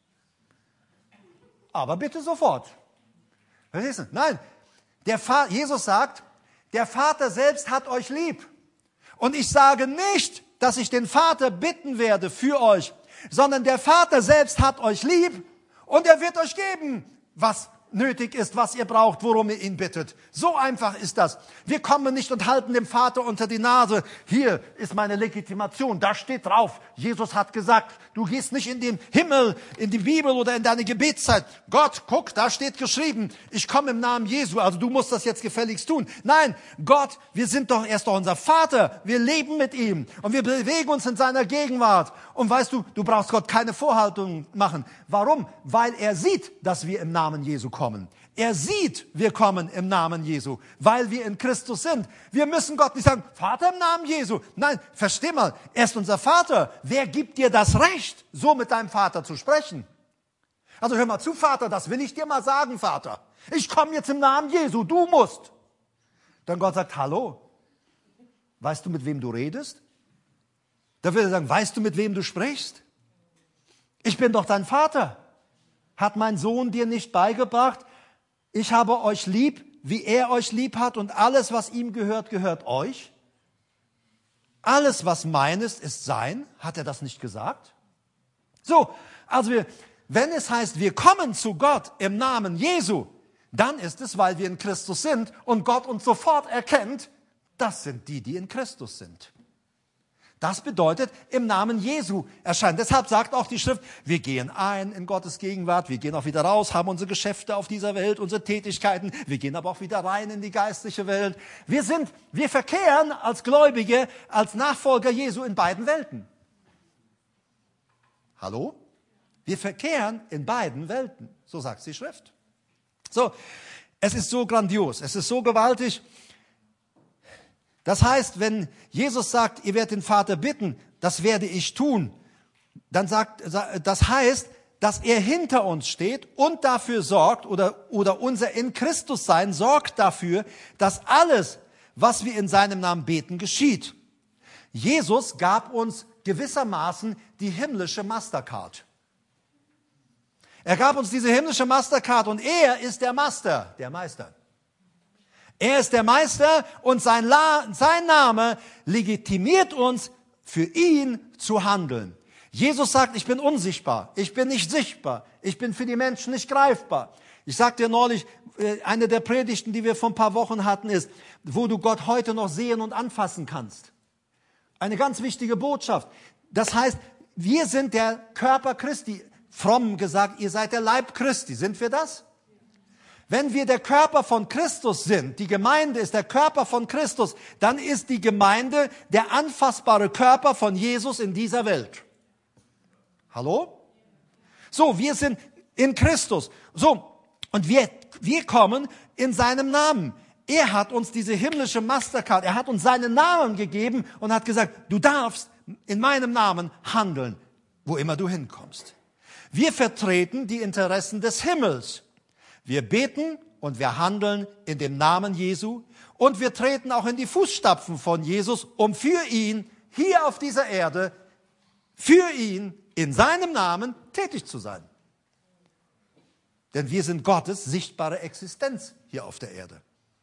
[SPEAKER 1] Aber bitte sofort. Verstehst du? Nein, der Vater, Jesus sagt, der Vater selbst hat euch lieb. Und ich sage nicht, dass ich den Vater bitten werde für euch, sondern der Vater selbst hat euch lieb und er wird euch geben, was nötig ist, was ihr braucht, worum ihr ihn bittet. So einfach ist das. Wir kommen nicht und halten dem Vater unter die Nase. Hier ist meine Legitimation, da steht drauf. Jesus hat gesagt, du gehst nicht in den Himmel, in die Bibel oder in deine Gebetszeit. Gott, guck, da steht geschrieben, ich komme im Namen Jesu, also du musst das jetzt gefälligst tun. Nein, Gott, wir sind doch, er ist doch unser Vater. Wir leben mit ihm und wir bewegen uns in seiner Gegenwart. Und weißt du, du brauchst Gott keine Vorhaltungen machen. Warum? Weil er sieht, dass wir im Namen Jesu kommen. Er sieht, wir kommen im Namen Jesu, weil wir in Christus sind. Wir müssen Gott nicht sagen, Vater im Namen Jesu. Nein, versteh mal, er ist unser Vater. Wer gibt dir das Recht, so mit deinem Vater zu sprechen? Also hör mal zu, Vater, das will ich dir mal sagen, Vater. Ich komme jetzt im Namen Jesu, du musst. Dann Gott sagt, hallo, weißt du, mit wem du redest? Da will er sagen, weißt du, mit wem du sprichst? Ich bin doch dein Vater. Hat mein Sohn dir nicht beigebracht, ich habe euch lieb, wie er euch lieb hat und alles, was ihm gehört, gehört euch. Alles, was mein ist, ist sein. Hat er das nicht gesagt? So, also wir, wenn es heißt, wir kommen zu Gott im Namen Jesu, dann ist es, weil wir in Christus sind und Gott uns sofort erkennt, das sind die, die in Christus sind. Das bedeutet, im Namen Jesu erscheinen. Deshalb sagt auch die Schrift, wir gehen ein in Gottes Gegenwart, wir gehen auch wieder raus, haben unsere Geschäfte auf dieser Welt, unsere Tätigkeiten, wir gehen aber auch wieder rein in die geistliche Welt. Wir sind, wir verkehren als Gläubige, als Nachfolger Jesu in beiden Welten. Hallo? Wir verkehren in beiden Welten, so sagt die Schrift. So, es ist so grandios, es ist so gewaltig. Das heißt, wenn Jesus sagt, ihr werdet den Vater bitten, das werde ich tun, dann sagt, das heißt, dass er hinter uns steht und dafür sorgt, oder, oder unser in Christus sein sorgt dafür, dass alles, was wir in seinem Namen beten, geschieht. Jesus gab uns gewissermaßen die himmlische Mastercard. Er gab uns diese himmlische Mastercard und er ist der Master, der Meister. Er ist der Meister und sein, La- sein Name legitimiert uns, für ihn zu handeln. Jesus sagt, ich bin unsichtbar, ich bin nicht sichtbar, ich bin für die Menschen nicht greifbar. Ich sagte dir neulich, eine der Predigten, die wir vor ein paar Wochen hatten, ist, wo du Gott heute noch sehen und anfassen kannst. Eine ganz wichtige Botschaft. Das heißt, wir sind der Körper Christi. Fromm gesagt, ihr seid der Leib Christi. Sind wir das? Wenn wir der Körper von Christus sind, die Gemeinde ist der Körper von Christus, dann ist die Gemeinde der anfassbare Körper von Jesus in dieser Welt. Hallo? So, wir sind in Christus. So, und wir, wir kommen in seinem Namen. Er hat uns diese himmlische Mastercard, er hat uns seinen Namen gegeben und hat gesagt, du darfst in meinem Namen handeln, wo immer du hinkommst. Wir vertreten die Interessen des Himmels. Wir beten und wir handeln in dem Namen Jesu und wir treten auch in die Fußstapfen von Jesus, um für ihn hier auf dieser Erde, für ihn in seinem Namen tätig zu sein. Denn wir sind Gottes sichtbare Existenz hier auf der Erde.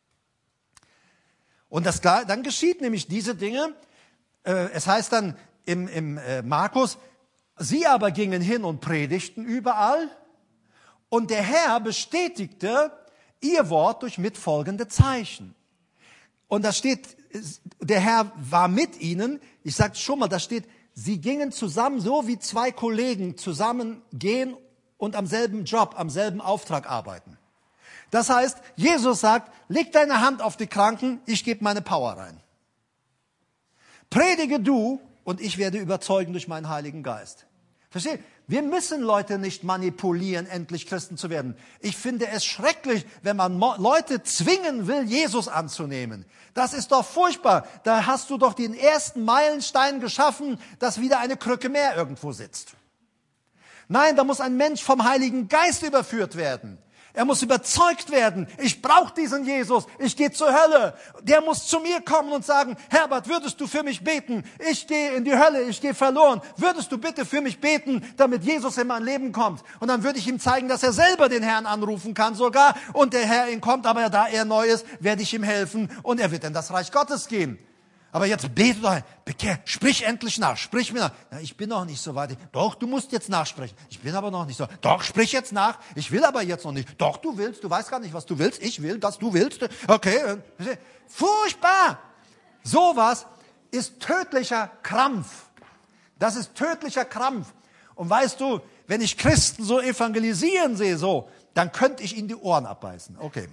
[SPEAKER 1] Und das, dann geschieht nämlich diese Dinge, äh, es heißt dann im, im äh, Markus, sie aber gingen hin und predigten überall. Und der Herr bestätigte ihr Wort durch mitfolgende Zeichen. Und da steht, der Herr war mit ihnen. Ich sage schon mal, da steht, sie gingen zusammen, so wie zwei Kollegen zusammen gehen und am selben Job, am selben Auftrag arbeiten. Das heißt, Jesus sagt, leg deine Hand auf die Kranken, ich gebe meine Power rein. Predige du und ich werde überzeugen durch meinen Heiligen Geist. Versteht? Wir müssen Leute nicht manipulieren, endlich Christen zu werden. Ich finde es schrecklich, wenn man Leute zwingen will, Jesus anzunehmen. Das ist doch furchtbar. Da hast du doch den ersten Meilenstein geschaffen, dass wieder eine Krücke mehr irgendwo sitzt. Nein, da muss ein Mensch vom Heiligen Geist überführt werden. Er muss überzeugt werden, ich brauche diesen Jesus, ich gehe zur Hölle. Der muss zu mir kommen und sagen, Herbert, würdest du für mich beten? Ich gehe in die Hölle, ich gehe verloren. Würdest du bitte für mich beten, damit Jesus in mein Leben kommt? Und dann würde ich ihm zeigen, dass er selber den Herrn anrufen kann sogar. Und der Herr ihn kommt, aber da er neu ist, werde ich ihm helfen und er wird in das Reich Gottes gehen. Aber jetzt bete doch, bekehr, sprich endlich nach, sprich mir nach. Na, ich bin noch nicht so weit. Doch, du musst jetzt nachsprechen. Ich bin aber noch nicht so. Doch, sprich jetzt nach. Ich will aber jetzt noch nicht. Doch, du willst. Du weißt gar nicht, was du willst. Ich will, dass du willst. Okay. Furchtbar. Sowas ist tödlicher Krampf. Das ist tödlicher Krampf. Und weißt du, wenn ich Christen so evangelisieren sehe, so, dann könnte ich ihnen die Ohren abbeißen. Okay.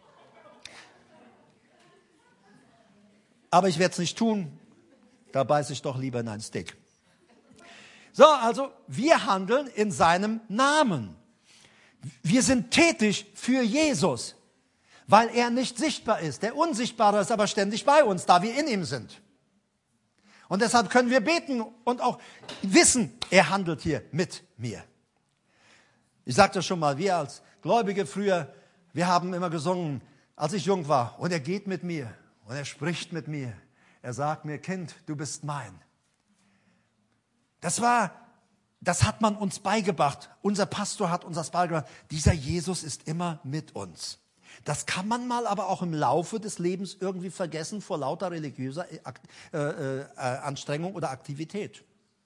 [SPEAKER 1] Aber ich werde es nicht tun, da beiße ich doch lieber in ein Steak. So, also wir handeln in seinem Namen. Wir sind tätig für Jesus, weil er nicht sichtbar ist. Der Unsichtbare ist aber ständig bei uns, da wir in ihm sind. Und deshalb können wir beten und auch wissen, er handelt hier mit mir. Ich sagte schon mal, wir als Gläubige früher, wir haben immer gesungen, als ich jung war, und er geht mit mir. Und er spricht mit mir. Er sagt mir, Kind, du bist mein. Das war, das hat man uns beigebracht. Unser Pastor hat uns das beigebracht. Dieser Jesus ist immer mit uns. Das kann man mal aber auch im Laufe des Lebens irgendwie vergessen vor lauter religiöser äh, äh, Anstrengung oder Aktivität.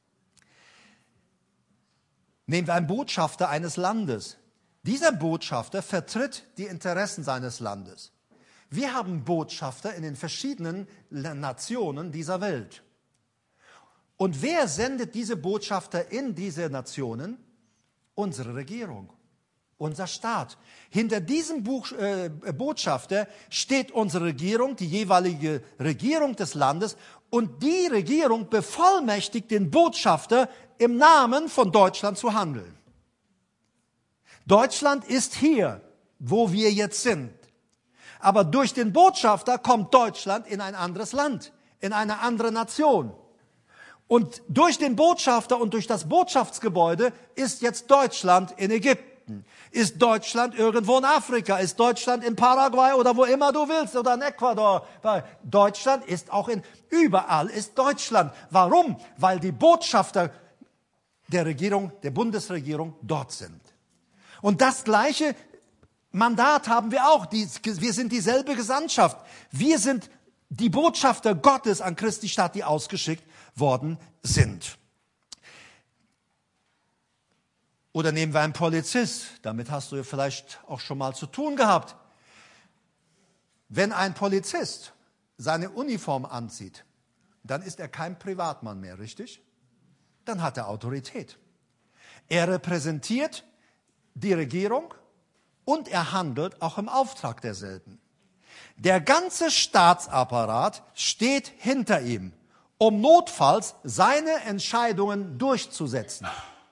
[SPEAKER 1] Nehmen wir einen Botschafter eines Landes. Dieser Botschafter vertritt die Interessen seines Landes. Wir haben Botschafter in den verschiedenen Nationen dieser Welt. Und wer sendet diese Botschafter in diese Nationen? Unsere Regierung, unser Staat. Hinter diesem Buch, äh, Botschafter steht unsere Regierung, die jeweilige Regierung des Landes. Und die Regierung bevollmächtigt den Botschafter, im Namen von Deutschland zu handeln. Deutschland ist hier, wo wir jetzt sind. Aber durch den Botschafter kommt Deutschland in ein anderes Land, in eine andere Nation. Und durch den Botschafter und durch das Botschaftsgebäude ist jetzt Deutschland in Ägypten. Ist Deutschland irgendwo in Afrika? Ist Deutschland in Paraguay oder wo immer du willst oder in Ecuador? Deutschland ist auch in, überall ist Deutschland. Warum? Weil die Botschafter der Regierung, der Bundesregierung dort sind. Und das gleiche Mandat haben wir auch. Wir sind dieselbe Gesandtschaft. Wir sind die Botschafter Gottes an Christi Stadt, die ausgeschickt worden sind. Oder nehmen wir einen Polizist. Damit hast du ja vielleicht auch schon mal zu tun gehabt. Wenn ein Polizist seine Uniform anzieht, dann ist er kein Privatmann mehr, richtig? Dann hat er Autorität. Er repräsentiert die Regierung und er handelt auch im Auftrag derselben. Der ganze Staatsapparat steht hinter ihm, um notfalls seine Entscheidungen durchzusetzen.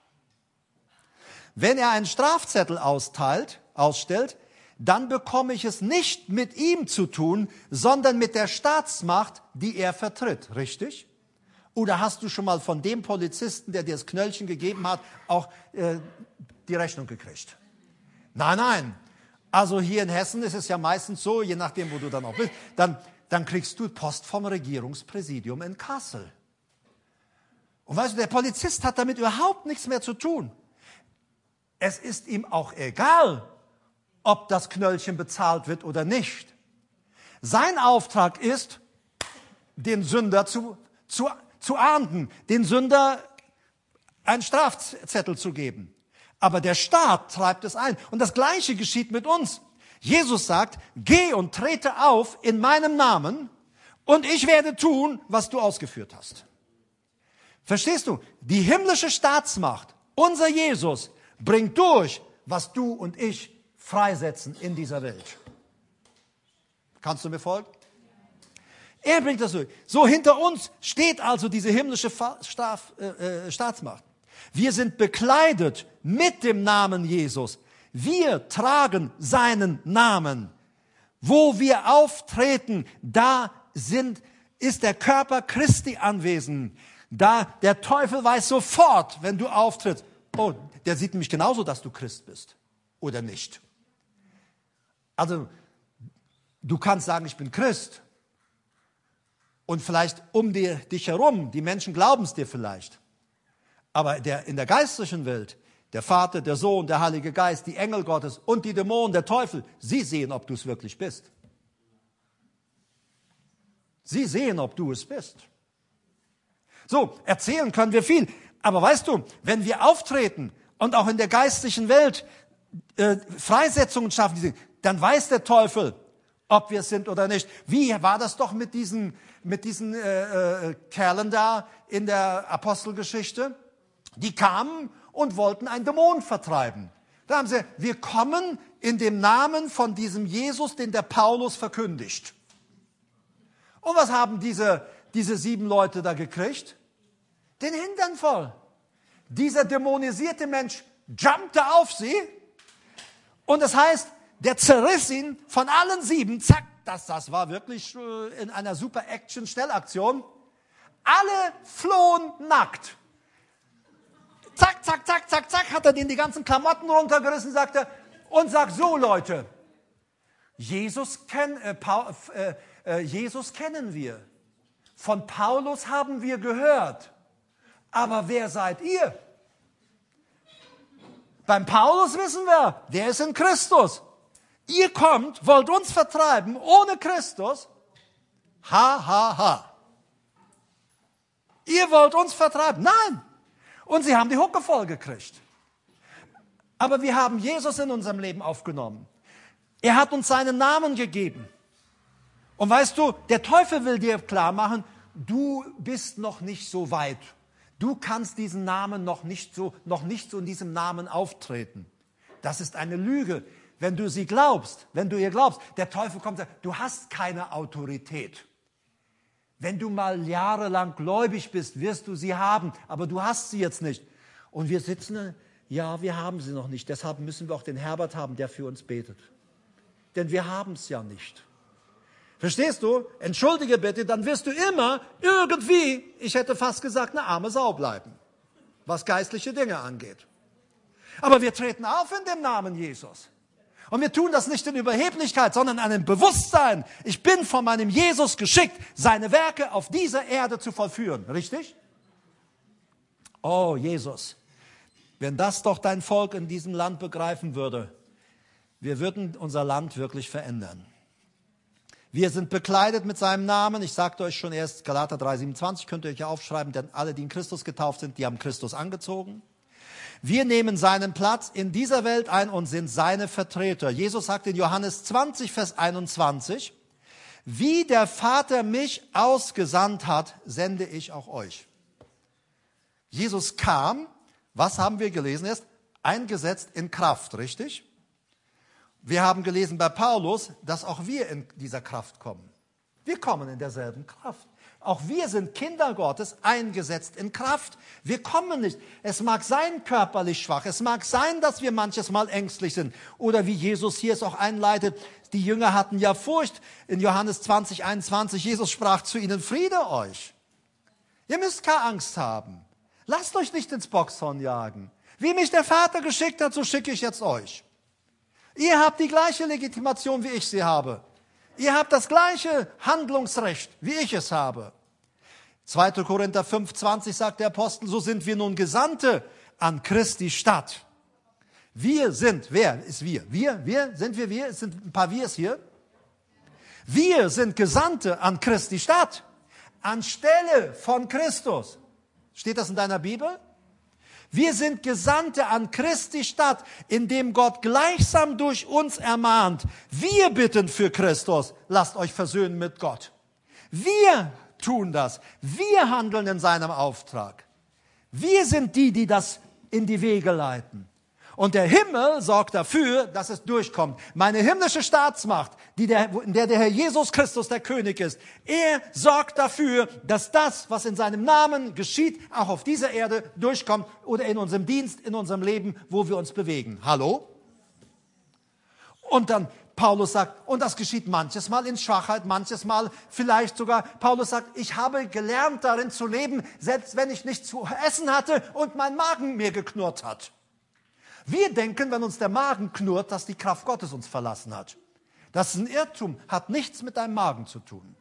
[SPEAKER 1] Wenn er einen Strafzettel austeilt, ausstellt, dann bekomme ich es nicht mit ihm zu tun, sondern mit der Staatsmacht, die er vertritt, richtig? Oder hast du schon mal von dem Polizisten, der dir das Knöllchen gegeben hat, auch äh, die Rechnung gekriegt? Nein, nein. Also hier in Hessen ist es ja meistens so, je nachdem, wo du dann auch bist, dann, dann kriegst du Post vom Regierungspräsidium in Kassel. Und weißt du, der Polizist hat damit überhaupt nichts mehr zu tun. Es ist ihm auch egal, ob das Knöllchen bezahlt wird oder nicht. Sein Auftrag ist, den Sünder zu, zu, zu ahnden, den Sünder einen Strafzettel zu geben. Aber der Staat treibt es ein. Und das Gleiche geschieht mit uns. Jesus sagt, geh und trete auf in meinem Namen und ich werde tun, was du ausgeführt hast. Verstehst du? Die himmlische Staatsmacht, unser Jesus, bringt durch, was du und ich freisetzen in dieser Welt. Kannst du mir folgen? Er bringt das durch. So, hinter uns steht also diese himmlische Staat, äh, Staatsmacht. Wir sind bekleidet mit dem Namen Jesus. Wir tragen seinen Namen. Wo wir auftreten, da sind, ist der Körper Christi anwesend. Da der Teufel weiß sofort, wenn du auftrittst, oh, der sieht nämlich genauso, dass du Christ bist oder nicht. Also du kannst sagen, ich bin Christ. Und vielleicht um dir, dich herum, die Menschen glauben es dir vielleicht. Aber der, in der geistlichen Welt, der Vater, der Sohn, der Heilige Geist, die Engel Gottes und die Dämonen, der Teufel, sie sehen, ob du es wirklich bist. Sie sehen, ob du es bist. So, erzählen können wir viel. Aber weißt du, wenn wir auftreten und auch in der geistlichen Welt äh, Freisetzungen schaffen, dann weiß der Teufel, ob wir es sind oder nicht. Wie war das doch mit diesen, mit diesen äh, äh, Kerlen da in der Apostelgeschichte? Die kamen und wollten einen Dämon vertreiben. Da haben sie, wir kommen in dem Namen von diesem Jesus, den der Paulus verkündigt. Und was haben diese, diese sieben Leute da gekriegt? Den Hintern voll. Dieser dämonisierte Mensch jumpte auf sie und das heißt, der zerriss ihn von allen sieben, zack, das, das war wirklich in einer super Action-Schnellaktion. Alle flohen nackt. Zack, zack, zack, zack, zack, hat er denen die ganzen Klamotten runtergerissen, sagt er, und sagt, so Leute, Jesus, kenn, äh, Paul, äh, äh, Jesus kennen wir. Von Paulus haben wir gehört. Aber wer seid ihr? Beim Paulus wissen wir, der ist in Christus. Ihr kommt, wollt uns vertreiben ohne Christus. Ha, ha, ha. Ihr wollt uns vertreiben. Nein. Und sie haben die Hucke voll gekriegt. Aber wir haben Jesus in unserem Leben aufgenommen. Er hat uns seinen Namen gegeben. Und weißt du, der Teufel will dir klar machen, du bist noch nicht so weit. Du kannst diesen Namen noch nicht so, noch nicht so in diesem Namen auftreten. Das ist eine Lüge. Wenn du sie glaubst, wenn du ihr glaubst, der Teufel kommt und sagt, du hast keine Autorität. Wenn du mal jahrelang gläubig bist, wirst du sie haben, aber du hast sie jetzt nicht. Und wir sitzen, ja, wir haben sie noch nicht. Deshalb müssen wir auch den Herbert haben, der für uns betet. Denn wir haben es ja nicht. Verstehst du? Entschuldige bitte, dann wirst du immer irgendwie, ich hätte fast gesagt, eine arme Sau bleiben, was geistliche Dinge angeht. Aber wir treten auf in dem Namen Jesus. Und wir tun das nicht in Überheblichkeit, sondern in einem Bewusstsein. Ich bin von meinem Jesus geschickt, seine Werke auf dieser Erde zu vollführen. Richtig? Oh, Jesus, wenn das doch dein Volk in diesem Land begreifen würde, wir würden unser Land wirklich verändern. Wir sind bekleidet mit seinem Namen. Ich sagte euch schon erst, Galater drei siebenundzwanzig, könnt ihr euch ja aufschreiben, denn alle, die in Christus getauft sind, die haben Christus angezogen. Wir nehmen seinen Platz in dieser Welt ein und sind seine Vertreter. Jesus sagt in Johannes zwanzig, Vers einundzwanzig, wie der Vater mich ausgesandt hat, sende ich auch euch. Jesus kam, was haben wir gelesen erst? Eingesetzt in Kraft, richtig? Wir haben gelesen bei Paulus, dass auch wir in dieser Kraft kommen. Wir kommen in derselben Kraft. Auch wir sind Kinder Gottes, eingesetzt in Kraft. Wir kommen nicht. Es mag sein körperlich schwach. Es mag sein, dass wir manches Mal ängstlich sind. Oder wie Jesus hier es auch einleitet, die Jünger hatten ja Furcht. In Johannes zwanzig, einundzwanzig, Jesus sprach zu ihnen, Friede euch. Ihr müsst keine Angst haben. Lasst euch nicht ins Boxhorn jagen. Wie mich der Vater geschickt hat, so schicke ich jetzt euch. Ihr habt die gleiche Legitimation, wie ich sie habe. Ihr habt das gleiche Handlungsrecht, wie ich es habe. zweiter Korinther fünf, zwanzig sagt der Apostel, so sind wir nun Gesandte an Christi Stadt. Wir sind, wer ist wir? Wir, wir, sind wir wir? Es sind ein paar Wirs hier. Wir sind Gesandte an Christi Stadt, anstelle von Christus. Steht das in deiner Bibel? Wir sind Gesandte an Christi Stadt, indem Gott gleichsam durch uns ermahnt. Wir bitten für Christus, lasst euch versöhnen mit Gott. Wir tun das. Wir handeln in seinem Auftrag. Wir sind die, die das in die Wege leiten. Und der Himmel sorgt dafür, dass es durchkommt. Meine himmlische Staatsmacht, die der, in der der Herr Jesus Christus der König ist, er sorgt dafür, dass das, was in seinem Namen geschieht, auch auf dieser Erde durchkommt oder in unserem Dienst, in unserem Leben, wo wir uns bewegen. Hallo? Und dann Paulus sagt, und das geschieht manches Mal in Schwachheit, manches Mal vielleicht sogar, Paulus sagt, ich habe gelernt darin zu leben, selbst wenn ich nichts zu essen hatte und mein Magen mir geknurrt hat. Wir denken, wenn uns der Magen knurrt, dass die Kraft Gottes uns verlassen hat. Das ist ein Irrtum, hat nichts mit deinem Magen zu tun.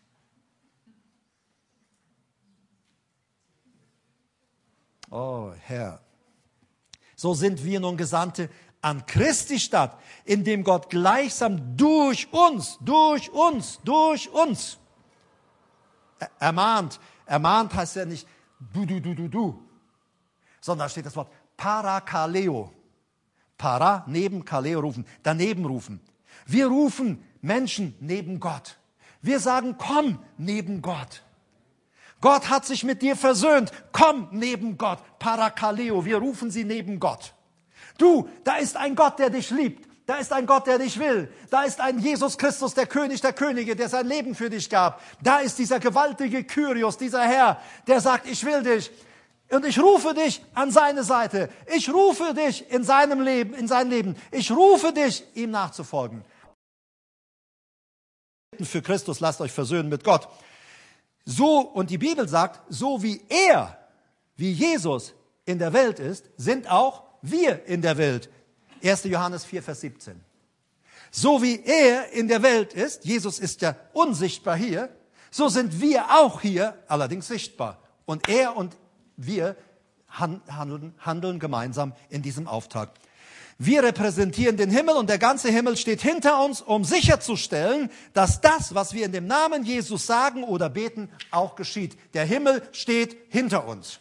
[SPEAKER 1] Oh Herr, so sind wir nun Gesandte an Christi Stadt, indem Gott gleichsam durch uns, durch uns, durch uns ermahnt. Ermahnt heißt ja nicht du, du, du, du, du, sondern da steht das Wort Parakaleo. Para, neben, Kaleo rufen, daneben rufen. Wir rufen Menschen neben Gott. Wir sagen, komm neben Gott. Gott hat sich mit dir versöhnt. Komm neben Gott. Parakaleo, wir rufen sie neben Gott. Du, da ist ein Gott, der dich liebt. Da ist ein Gott, der dich will. Da ist ein Jesus Christus, der König der Könige, der sein Leben für dich gab. Da ist dieser gewaltige Kyrios, dieser Herr, der sagt, ich will dich. Und ich rufe dich an seine Seite. Ich rufe dich in seinem Leben, in sein Leben. Ich rufe dich, ihm nachzufolgen. Für Christus lasst euch versöhnen mit Gott. So, und die Bibel sagt, so wie er, wie Jesus in der Welt ist, sind auch wir in der Welt. erster Johannes vier, Vers siebzehn. So wie er in der Welt ist, Jesus ist ja unsichtbar hier, so sind wir auch hier, allerdings sichtbar. Und er und wir handeln, handeln gemeinsam in diesem Auftrag. Wir repräsentieren den Himmel und der ganze Himmel steht hinter uns, um sicherzustellen, dass das, was wir in dem Namen Jesus sagen oder beten, auch geschieht. Der Himmel steht hinter uns.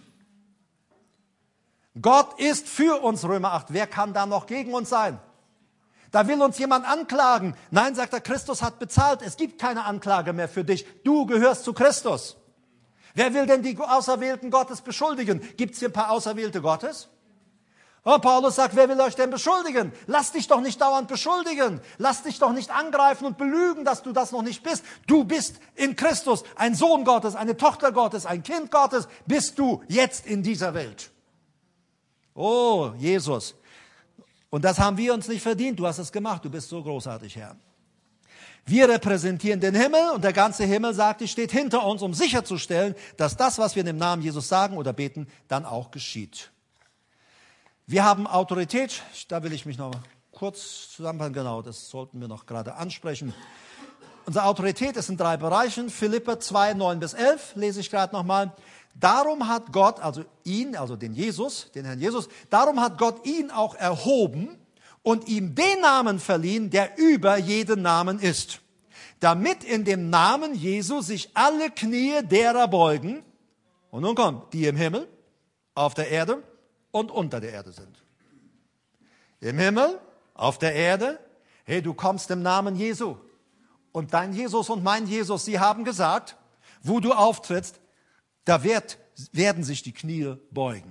[SPEAKER 1] Gott ist für uns, Römer acht. Wer kann da noch gegen uns sein? Da will uns jemand anklagen. Nein, sagt er, Christus hat bezahlt. Es gibt keine Anklage mehr für dich. Du gehörst zu Christus. Wer will denn die Auserwählten Gottes beschuldigen? Gibt es hier ein paar Auserwählte Gottes? Oh, Paulus sagt, wer will euch denn beschuldigen? Lass dich doch nicht dauernd beschuldigen. Lass dich doch nicht angreifen und belügen, dass du das noch nicht bist. Du bist in Christus ein Sohn Gottes, eine Tochter Gottes, ein Kind Gottes. Bist du jetzt in dieser Welt. Oh, Jesus. Und das haben wir uns nicht verdient. Du hast es gemacht. Du bist so großartig, Herr. Wir repräsentieren den Himmel und der ganze Himmel, sagt ich, steht hinter uns, um sicherzustellen, dass das, was wir in dem Namen Jesus sagen oder beten, dann auch geschieht. Wir haben Autorität, da will ich mich noch kurz zusammenfassen, genau, das sollten wir noch gerade ansprechen. Unsere Autorität ist in drei Bereichen, Philipper zwei, neun bis elf, lese ich gerade nochmal. Darum hat Gott, also ihn, also den Jesus, den Herrn Jesus, darum hat Gott ihn auch erhoben und ihm den Namen verliehen, der über jeden Namen ist. Damit in dem Namen Jesu sich alle Knie derer beugen, und nun kommt, die im Himmel, auf der Erde und unter der Erde sind. Im Himmel, auf der Erde, hey, du kommst im Namen Jesu. Und dein Jesus und mein Jesus, sie haben gesagt, wo du auftrittst, da wird, werden sich die Knie beugen.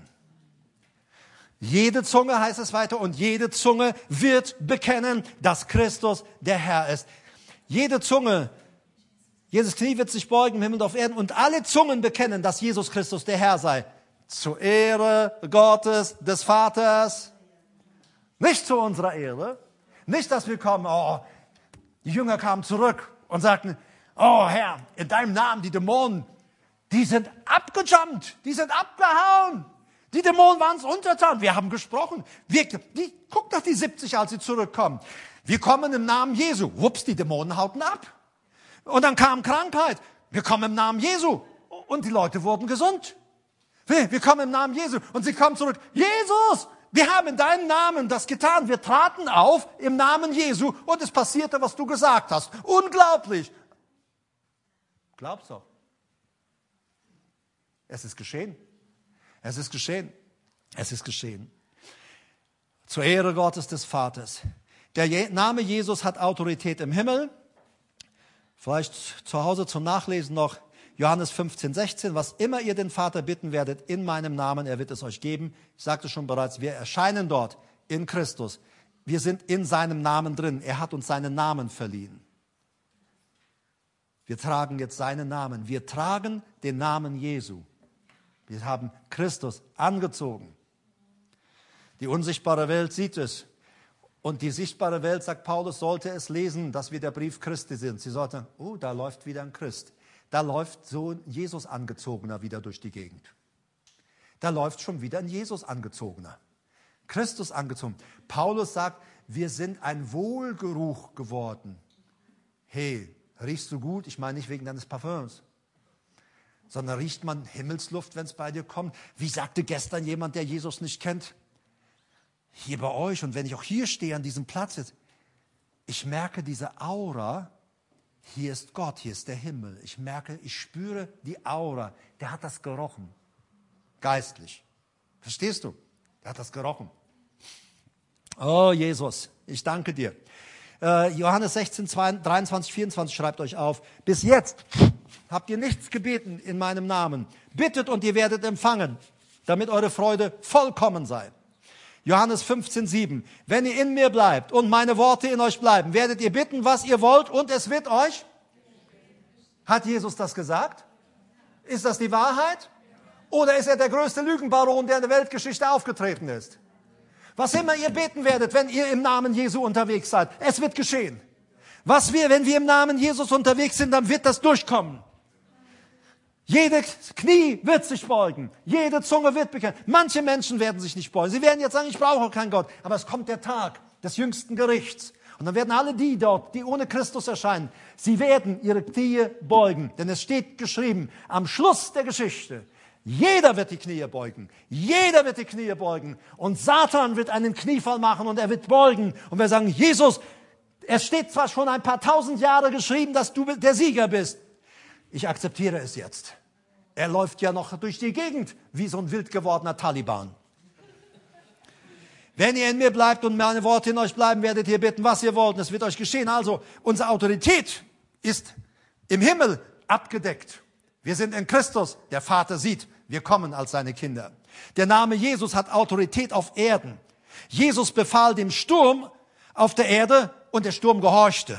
[SPEAKER 1] Jede Zunge, heißt es weiter, und jede Zunge wird bekennen, dass Christus der Herr ist. Jede Zunge, jedes Knie wird sich beugen im Himmel und auf Erden und alle Zungen bekennen, dass Jesus Christus der Herr sei. Zur Ehre Gottes, des Vaters. Nicht zu unserer Ehre. Nicht, dass wir kommen, oh, die Jünger kamen zurück und sagten, oh Herr, in deinem Namen, die Dämonen, die sind abgejumpt, die sind abgehauen. Die Dämonen waren es untertan. Wir haben gesprochen. Wir, die, guck doch die siebzig, als sie zurückkommen. Wir kommen im Namen Jesu. Wups, die Dämonen hauten ab. Und dann kam Krankheit. Wir kommen im Namen Jesu. Und die Leute wurden gesund. Wir, wir kommen im Namen Jesu. Und sie kommen zurück. Jesus, wir haben in deinem Namen das getan. Wir traten auf im Namen Jesu. Und es passierte, was du gesagt hast. Unglaublich. Glaubst du? Es ist geschehen. Es ist geschehen. Es ist geschehen. Zur Ehre Gottes des Vaters. Der Name Jesus hat Autorität im Himmel. Vielleicht zu Hause zum Nachlesen noch Johannes fünfzehn, sechzehn. Was immer ihr den Vater bitten werdet in meinem Namen, er wird es euch geben. Ich sagte schon bereits, wir erscheinen dort in Christus. Wir sind in seinem Namen drin. Er hat uns seinen Namen verliehen. Wir tragen jetzt seinen Namen. Wir tragen den Namen Jesu. Wir haben Christus angezogen. Die unsichtbare Welt sieht es. Und die sichtbare Welt, sagt Paulus, sollte es lesen, dass wir der Brief Christi sind. Sie sollte, oh, da läuft wieder ein Christ. Da läuft so ein Jesus angezogener wieder durch die Gegend. Da läuft schon wieder ein Jesus angezogener. Christus angezogen. Paulus sagt, wir sind ein Wohlgeruch geworden. Hey, riechst du gut? Ich meine nicht wegen deines Parfüms. Sondern riecht man Himmelsluft, wenn es bei dir kommt. Wie sagte gestern jemand, der Jesus nicht kennt? Hier bei euch und wenn ich auch hier stehe an diesem Platz jetzt, ich merke diese Aura, hier ist Gott, hier ist der Himmel. Ich merke, ich spüre die Aura. Der hat das gerochen. Geistlich. Verstehst du? Der hat das gerochen. Oh Jesus, ich danke dir. Äh, Johannes sechzehn, dreiundzwanzig, vierundzwanzig schreibt euch auf. Bis jetzt habt ihr nichts gebeten in meinem Namen. Bittet und ihr werdet empfangen, damit eure Freude vollkommen sei. Johannes fünfzehn, sieben. Wenn ihr in mir bleibt und meine Worte in euch bleiben, werdet ihr bitten, was ihr wollt und es wird euch. Hat Jesus das gesagt? Ist das die Wahrheit? Oder ist er der größte Lügenbaron, der in der Weltgeschichte aufgetreten ist? Was immer ihr beten werdet, wenn ihr im Namen Jesu unterwegs seid, es wird geschehen. Was wir, wenn wir im Namen Jesus unterwegs sind, dann wird das durchkommen. Jede Knie wird sich beugen. Jede Zunge wird bekennen. Manche Menschen werden sich nicht beugen. Sie werden jetzt sagen, ich brauche keinen Gott. Aber es kommt der Tag des jüngsten Gerichts. Und dann werden alle die dort, die ohne Christus erscheinen, sie werden ihre Knie beugen. Denn es steht geschrieben, am Schluss der Geschichte Jeder wird die Knie beugen. Jeder wird die Knie beugen. Und Satan wird einen Kniefall machen und er wird beugen. Und wir sagen, Jesus, es steht zwar schon ein paar tausend Jahre geschrieben, dass du der Sieger bist. Ich akzeptiere es jetzt. Er läuft ja noch durch die Gegend wie so ein wild gewordener Taliban. Wenn ihr in mir bleibt und meine Worte in euch bleiben, werdet ihr bitten, was ihr wollt. Und es wird euch geschehen. Also, unsere Autorität ist im Himmel abgedeckt. Wir sind in Christus. Der Vater sieht, wir kommen als seine Kinder. Der Name Jesus hat Autorität auf Erden. Jesus befahl dem Sturm auf der Erde und der Sturm gehorchte.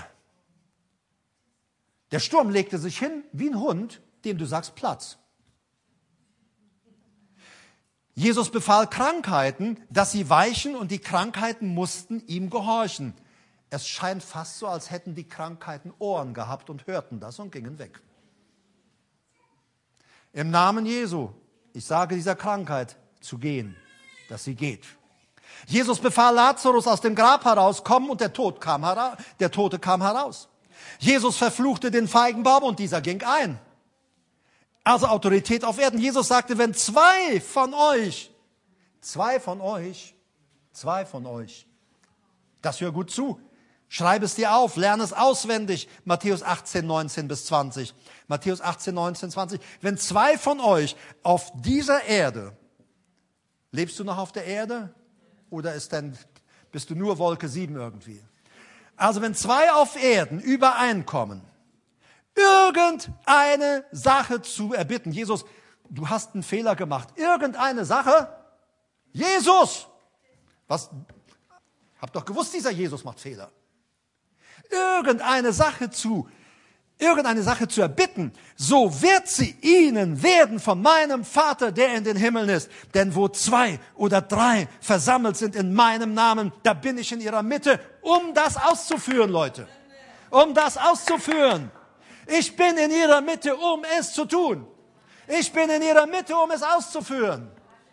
[SPEAKER 1] Der Sturm legte sich hin wie ein Hund, dem du sagst Platz. Jesus befahl Krankheiten, dass sie weichen und die Krankheiten mussten ihm gehorchen. Es scheint fast so, als hätten die Krankheiten Ohren gehabt und hörten das und gingen weg. Im Namen Jesu, ich sage dieser Krankheit zu gehen, dass sie geht. Jesus befahl Lazarus aus dem Grab herauskommen und der Tod kam heraus, der Tote kam heraus. Jesus verfluchte den Feigenbaum und dieser ging ein. Also Autorität auf Erden. Jesus sagte, wenn zwei von euch, zwei von euch, zwei von euch, das hör gut zu, schreib es dir auf, lerne es auswendig. Matthäus achtzehn, neunzehn bis zwanzig. Matthäus achtzehn, neunzehn, zwanzig. Wenn zwei von euch auf dieser Erde, lebst du noch auf der Erde? Oder ist denn, bist du nur Wolke sieben irgendwie? Also wenn zwei auf Erden übereinkommen, irgendeine Sache zu erbitten. Jesus, du hast einen Fehler gemacht. Irgendeine Sache? Jesus! Was? Habt doch gewusst, dieser Jesus macht Fehler. Irgendeine Sache zu, irgendeine Sache zu erbitten, so wird sie ihnen werden von meinem Vater, der in den Himmeln ist. Denn wo zwei oder drei versammelt sind in meinem Namen, da bin ich in ihrer Mitte, um das auszuführen, Leute. Um das auszuführen. Ich bin in ihrer Mitte, um es zu tun. Ich bin in ihrer Mitte, um es auszuführen.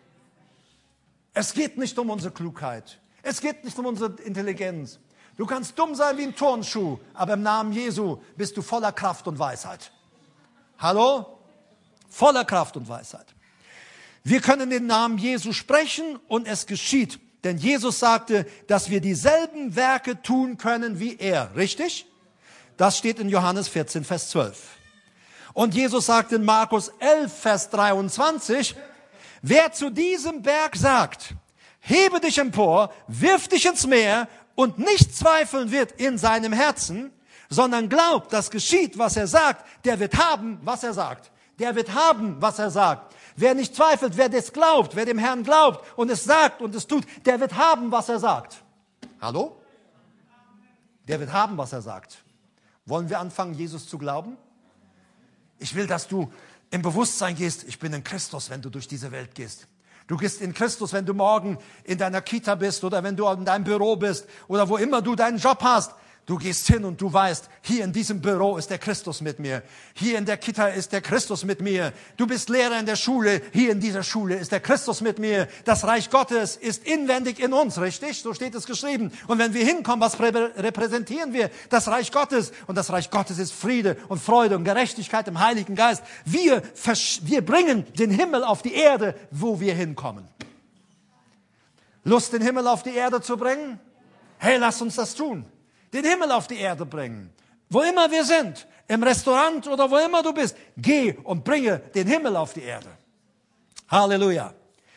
[SPEAKER 1] Es geht nicht um unsere Klugheit. Es geht nicht um unsere Intelligenz. Du kannst dumm sein wie ein Turnschuh, aber im Namen Jesu bist du voller Kraft und Weisheit. Hallo? Voller Kraft und Weisheit. Wir können den Namen Jesu sprechen und es geschieht. Denn Jesus sagte, dass wir dieselben Werke tun können wie er. Richtig? Das steht in Johannes vierzehn, Vers zwölf. Und Jesus sagt in Markus elf, Vers dreiundzwanzig, wer zu diesem Berg sagt, hebe dich empor, wirf dich ins Meer und nicht zweifeln wird in seinem Herzen, sondern glaubt, dass geschieht, was er sagt, der wird haben, was er sagt. Der wird haben, was er sagt. Wer nicht zweifelt, wer das glaubt, wer dem Herrn glaubt und es sagt und es tut, der wird haben, was er sagt. Hallo? Der wird haben, was er sagt. Wollen wir anfangen, Jesus zu glauben? Ich will, dass du im Bewusstsein gehst, ich bin in Christus, wenn du durch diese Welt gehst. Du gehst in Christus, wenn du morgen in deiner Kita bist oder wenn du in deinem Büro bist oder wo immer du deinen Job hast. Du gehst hin und du weißt, hier in diesem Büro ist der Christus mit mir. Hier in der Kita ist der Christus mit mir. Du bist Lehrer in der Schule. Hier in dieser Schule ist der Christus mit mir. Das Reich Gottes ist inwendig in uns, richtig? So steht es geschrieben. Und wenn wir hinkommen, was repräsentieren wir? Das Reich Gottes. Und das Reich Gottes ist Friede und Freude und Gerechtigkeit im Heiligen Geist. Wir, wir bringen den Himmel auf die Erde, wo wir hinkommen. Lust, den Himmel auf die Erde zu bringen? Hey, lass uns das tun. Den Himmel auf die Erde bringen. Wo immer wir sind, im Restaurant oder wo immer du bist, geh und bringe den Himmel auf die Erde. Halleluja.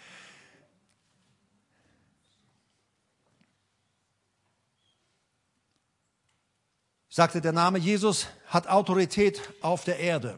[SPEAKER 1] Ich sagte, der Name Jesus hat Autorität auf der Erde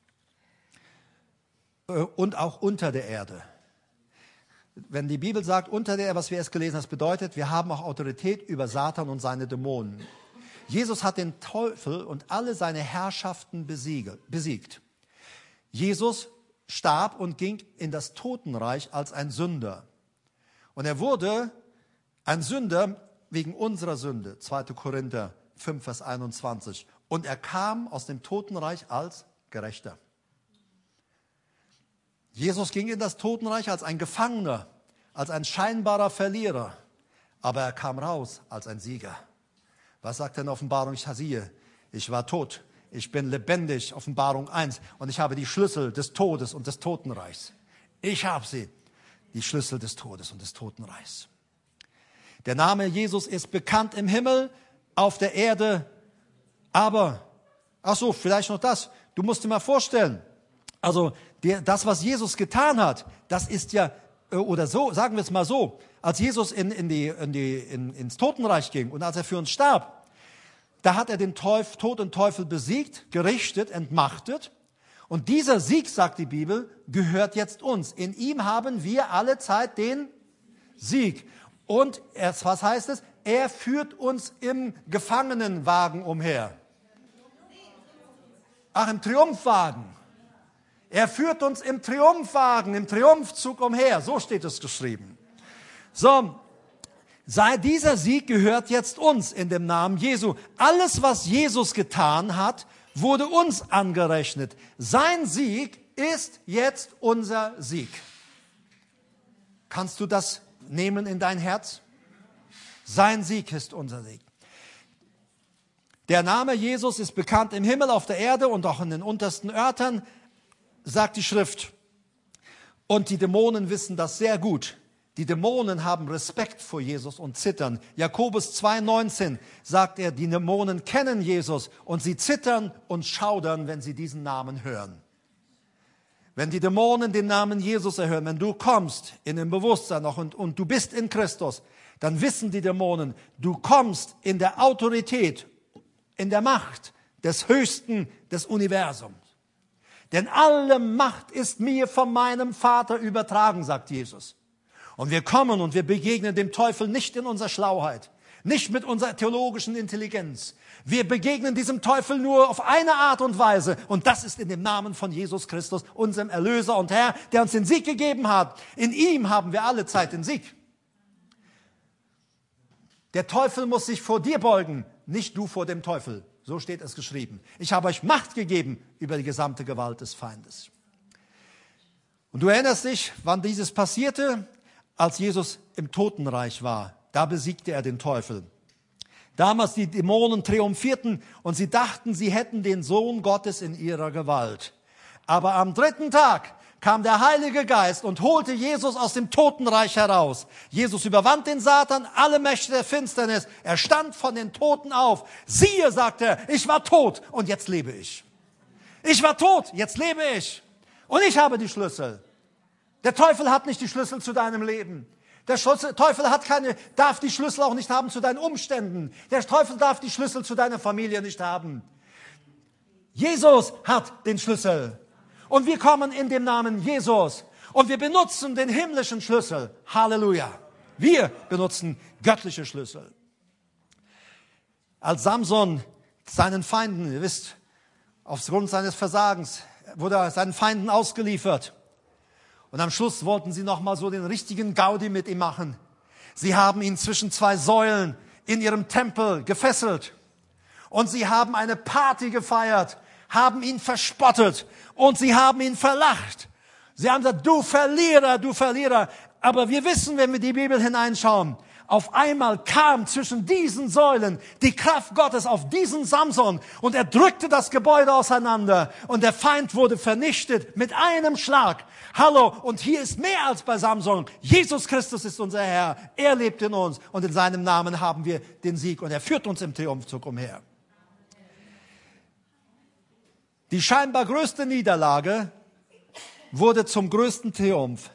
[SPEAKER 1] und auch unter der Erde. Wenn die Bibel sagt, unter der, was wir erst gelesen haben, das bedeutet, wir haben auch Autorität über Satan und seine Dämonen. Jesus hat den Teufel und alle seine Herrschaften besiegt. Jesus starb und ging in das Totenreich als ein Sünder. Und er wurde ein Sünder wegen unserer Sünde. zweiter Korinther fünf, Vers einundzwanzig. Und er kam aus dem Totenreich als Gerechter. Jesus ging in das Totenreich als ein Gefangener, als ein scheinbarer Verlierer, aber er kam raus als ein Sieger. Was sagt denn Offenbarung? Ich siehe, ich war tot, ich bin lebendig, Offenbarung eins, und ich habe die Schlüssel des Todes und des Totenreichs. Ich habe sie. Die Schlüssel des Todes und des Totenreichs. Der Name Jesus ist bekannt im Himmel, auf der Erde, aber, ach so, vielleicht noch das. Du musst dir mal vorstellen, also der, das, was Jesus getan hat, das ist ja, oder so, sagen wir es mal so, als Jesus in, in die, in die, in, ins Totenreich ging und als er für uns starb, da hat er den Teufel, Tod und Teufel besiegt, gerichtet, entmachtet. Und dieser Sieg, sagt die Bibel, gehört jetzt uns. In ihm haben wir alle Zeit den Sieg. Und erst, was heißt es? Er führt uns im Gefangenenwagen umher. Ach, im Triumphwagen. Er führt uns im Triumphwagen, im Triumphzug umher. So steht es geschrieben. So, sei, dieser Sieg gehört jetzt uns in dem Namen Jesu. Alles, was Jesus getan hat, wurde uns angerechnet. Sein Sieg ist jetzt unser Sieg. Kannst du das nehmen in dein Herz? Sein Sieg ist unser Sieg. Der Name Jesus ist bekannt im Himmel, auf der Erde und auch in den untersten Örtern, sagt die Schrift. Und die Dämonen wissen das sehr gut. Die Dämonen haben Respekt vor Jesus und zittern. Jakobus zwei neunzehn sagt er, die Dämonen kennen Jesus und sie zittern und schaudern, wenn sie diesen Namen hören. Wenn die Dämonen den Namen Jesus erhören, wenn du kommst in dem Bewusstsein noch und, und du bist in Christus, dann wissen die Dämonen, du kommst in der Autorität, in der Macht des Höchsten des Universums. Denn alle Macht ist mir von meinem Vater übertragen, sagt Jesus. Und wir kommen und wir begegnen dem Teufel nicht in unserer Schlauheit, nicht mit unserer theologischen Intelligenz. Wir begegnen diesem Teufel nur auf eine Art und Weise. Und das ist in dem Namen von Jesus Christus, unserem Erlöser und Herr, der uns den Sieg gegeben hat. In ihm haben wir alle Zeit den Sieg. Der Teufel muss sich vor dir beugen, nicht du vor dem Teufel. So steht es geschrieben. Ich habe euch Macht gegeben über die gesamte Gewalt des Feindes. Und du erinnerst dich, wann dieses passierte? Als Jesus im Totenreich war. Da besiegte er den Teufel. Damals die Dämonen triumphierten und sie dachten, sie hätten den Sohn Gottes in ihrer Gewalt. Aber am dritten Tag kam der Heilige Geist und holte Jesus aus dem Totenreich heraus. Jesus überwand den Satan, alle Mächte der Finsternis. Er stand von den Toten auf. Siehe, sagte er, ich war tot und jetzt lebe ich. Ich war tot, jetzt lebe ich. Und ich habe die Schlüssel. Der Teufel hat nicht die Schlüssel zu deinem Leben. Der Teufel hat keine, darf die Schlüssel auch nicht haben zu deinen Umständen. Der Teufel darf die Schlüssel zu deiner Familie nicht haben. Jesus hat den Schlüssel. Und wir kommen in dem Namen Jesus. Und wir benutzen den himmlischen Schlüssel. Halleluja. Wir benutzen göttliche Schlüssel. Als Samson seinen Feinden, ihr wisst, aufgrund seines Versagens wurde er seinen Feinden ausgeliefert. Und am Schluss wollten sie noch mal so den richtigen Gaudi mit ihm machen. Sie haben ihn zwischen zwei Säulen in ihrem Tempel gefesselt. Und sie haben eine Party gefeiert, haben ihn verspottet und sie haben ihn verlacht. Sie haben gesagt, du Verlierer, du Verlierer. Aber wir wissen, wenn wir die Bibel hineinschauen, auf einmal kam zwischen diesen Säulen die Kraft Gottes auf diesen Samson und er drückte das Gebäude auseinander und der Feind wurde vernichtet mit einem Schlag. Hallo, und hier ist mehr als bei Samson. Jesus Christus ist unser Herr. Er lebt in uns und in seinem Namen haben wir den Sieg und er führt uns im Triumphzug umher. Die scheinbar größte Niederlage wurde zum größten Triumph.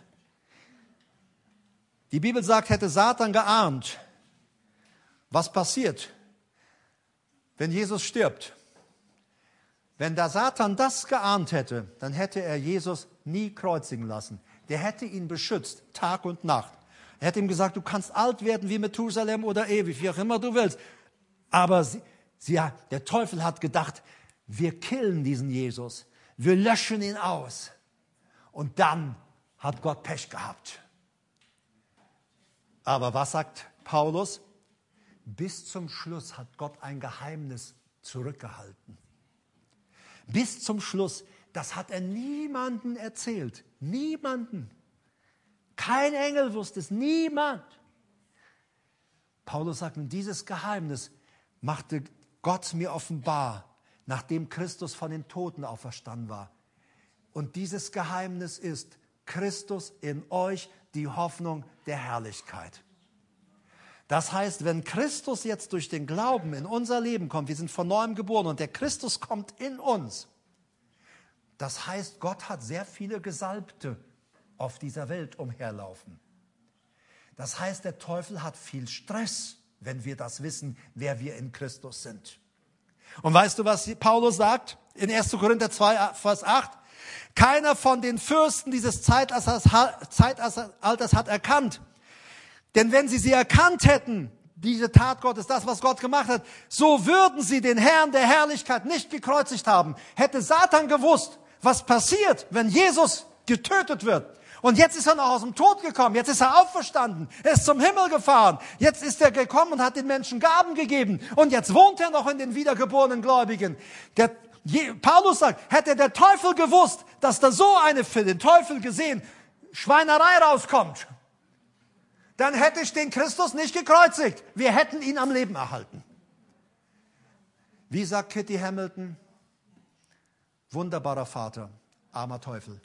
[SPEAKER 1] Die Bibel sagt, hätte Satan geahnt, was passiert, wenn Jesus stirbt. Wenn der Satan das geahnt hätte, dann hätte er Jesus nie kreuzigen lassen. Der hätte ihn beschützt, Tag und Nacht. Er hätte ihm gesagt, du kannst alt werden wie Methusalem oder ewig, wie auch immer du willst. Aber sie, sie, der Teufel hat gedacht, wir killen diesen Jesus, wir löschen ihn aus. Und dann hat Gott Pech gehabt. Aber was sagt Paulus? Bis zum Schluss hat Gott ein Geheimnis zurückgehalten. Bis zum Schluss, das hat er niemandem erzählt. Niemanden. Kein Engel wusste es, niemand. Paulus sagt, dieses Geheimnis machte Gott mir offenbar, nachdem Christus von den Toten auferstanden war. Und dieses Geheimnis ist, Christus in euch, die Hoffnung der Herrlichkeit. Das heißt, wenn Christus jetzt durch den Glauben in unser Leben kommt, wir sind von neuem geboren und der Christus kommt in uns. Das heißt, Gott hat sehr viele Gesalbte auf dieser Welt umherlaufen. Das heißt, der Teufel hat viel Stress, wenn wir das wissen, wer wir in Christus sind. Und weißt du, was Paulus sagt in erster Korinther zwei, Vers acht? Keiner von den Fürsten dieses Zeitalters, Zeitalters hat erkannt. Denn wenn sie sie erkannt hätten, diese Tat Gottes, das, was Gott gemacht hat, so würden sie den Herrn der Herrlichkeit nicht gekreuzigt haben. Hätte Satan gewusst, was passiert, wenn Jesus getötet wird. Und jetzt ist er noch aus dem Tod gekommen, jetzt ist er auferstanden, er ist zum Himmel gefahren, jetzt ist er gekommen und hat den Menschen Gaben gegeben und jetzt wohnt er noch in den wiedergeborenen Gläubigen. Der, Je, Paulus sagt, hätte der Teufel gewusst, dass da so eine, für den Teufel gesehen, Schweinerei rauskommt, dann hätte ich den Christus nicht gekreuzigt. Wir hätten ihn am Leben erhalten. Wie sagt Kitty Hamilton? Wunderbarer Vater, armer Teufel.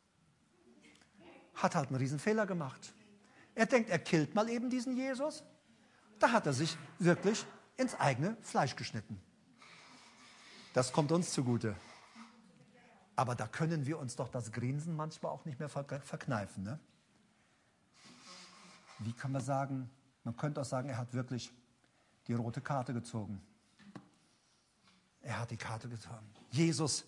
[SPEAKER 1] Hat halt einen Riesenfehler gemacht. Er denkt, er killt mal eben diesen Jesus. Da hat er sich wirklich ins eigene Fleisch geschnitten. Das kommt uns zugute. Aber da können wir uns doch das Grinsen manchmal auch nicht mehr verkneifen. Ne? Wie kann man sagen, man könnte auch sagen, er hat wirklich die rote Karte gezogen. Er hat die Karte gezogen. Jesus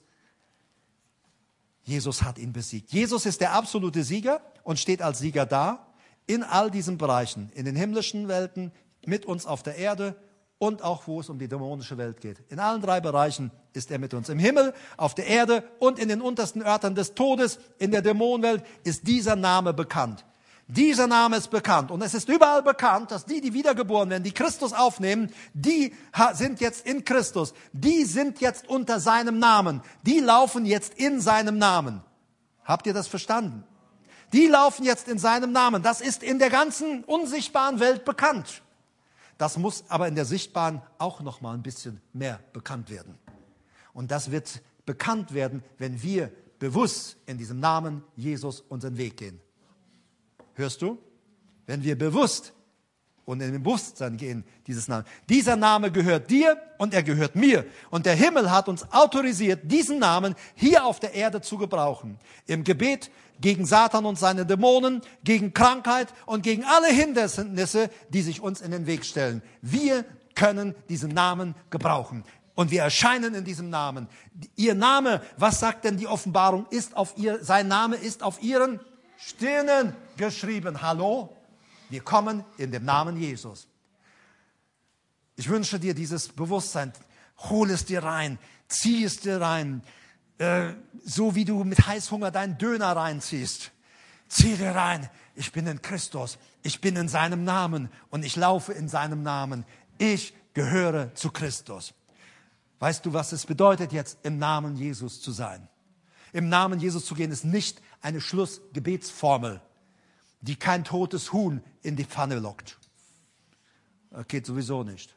[SPEAKER 1] Jesus hat ihn besiegt. Jesus ist der absolute Sieger und steht als Sieger da in all diesen Bereichen, in den himmlischen Welten, mit uns auf der Erde und auch, wo es um die dämonische Welt geht. In allen drei Bereichen ist er mit uns. Im Himmel, auf der Erde und in den untersten Örtern des Todes, in der Dämonenwelt, ist dieser Name bekannt. Dieser Name ist bekannt und es ist überall bekannt, dass die, die wiedergeboren werden, die Christus aufnehmen, die sind jetzt in Christus, die sind jetzt unter seinem Namen, die laufen jetzt in seinem Namen. Habt ihr das verstanden? Die laufen jetzt in seinem Namen. Das ist in der ganzen unsichtbaren Welt bekannt. Das muss aber in der sichtbaren auch noch mal ein bisschen mehr bekannt werden. Und das wird bekannt werden, wenn wir bewusst in diesem Namen Jesus unseren Weg gehen. Hörst du? Wenn wir bewusst und in dem Bewusstsein gehen, dieses Name. Dieser Name gehört dir und er gehört mir. Und der Himmel hat uns autorisiert, diesen Namen hier auf der Erde zu gebrauchen. Im Gebet gegen Satan und seine Dämonen, gegen Krankheit und gegen alle Hindernisse, die sich uns in den Weg stellen. Wir können diesen Namen gebrauchen. Und wir erscheinen in diesem Namen. Ihr Name, was sagt denn die Offenbarung, ist auf ihr, sein Name ist auf ihren Stirnen geschrieben. Hallo? Wir kommen in dem Namen Jesus. Ich wünsche dir dieses Bewusstsein. Hol es dir rein. Zieh es dir rein. Äh, so wie du mit Heißhunger deinen Döner reinziehst. Zieh dir rein. Ich bin in Christus. Ich bin in seinem Namen. Und ich laufe in seinem Namen. Ich gehöre zu Christus. Weißt du, was es bedeutet, jetzt im Namen Jesus zu sein? Im Namen Jesus zu gehen, ist nicht eine Schlussgebetsformel, die kein totes Huhn in die Pfanne lockt. Das geht sowieso nicht.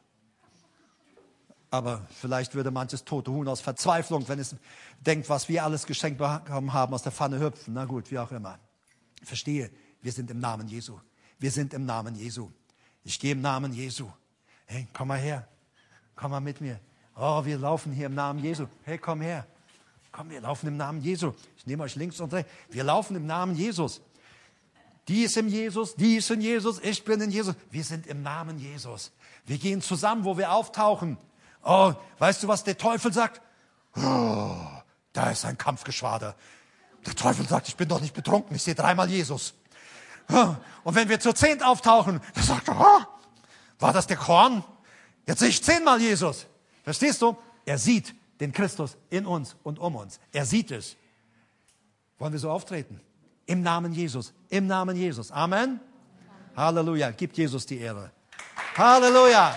[SPEAKER 1] Aber vielleicht würde manches tote Huhn aus Verzweiflung, wenn es denkt, was wir alles geschenkt bekommen haben, aus der Pfanne hüpfen. Na gut, wie auch immer. Verstehe, wir sind im Namen Jesu. Wir sind im Namen Jesu. Ich gehe im Namen Jesu. Hey, komm mal her. Komm mal mit mir. Oh, wir laufen hier im Namen Jesu. Hey, komm her. Komm, wir laufen im Namen Jesu. Ich nehme euch links und rechts. Wir laufen im Namen Jesus. Die ist in Jesus, die ist in Jesus, ich bin in Jesus. Wir sind im Namen Jesus. Wir gehen zusammen, wo wir auftauchen. Oh, weißt du, was der Teufel sagt? Oh, da ist ein Kampfgeschwader. Der Teufel sagt, ich bin doch nicht betrunken, ich sehe dreimal Jesus. Und wenn wir zur Zehnt auftauchen, dann sagt er, oh, war das der Korn? Jetzt sehe ich zehnmal Jesus. Verstehst du? Er sieht den Christus in uns und um uns. Er sieht es. Wollen wir so auftreten? Im Namen Jesus. Im Namen Jesus. Amen. Halleluja. Gib Jesus die Ehre. Halleluja.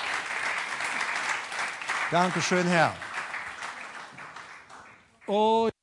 [SPEAKER 1] Dankeschön, Herr. Oh.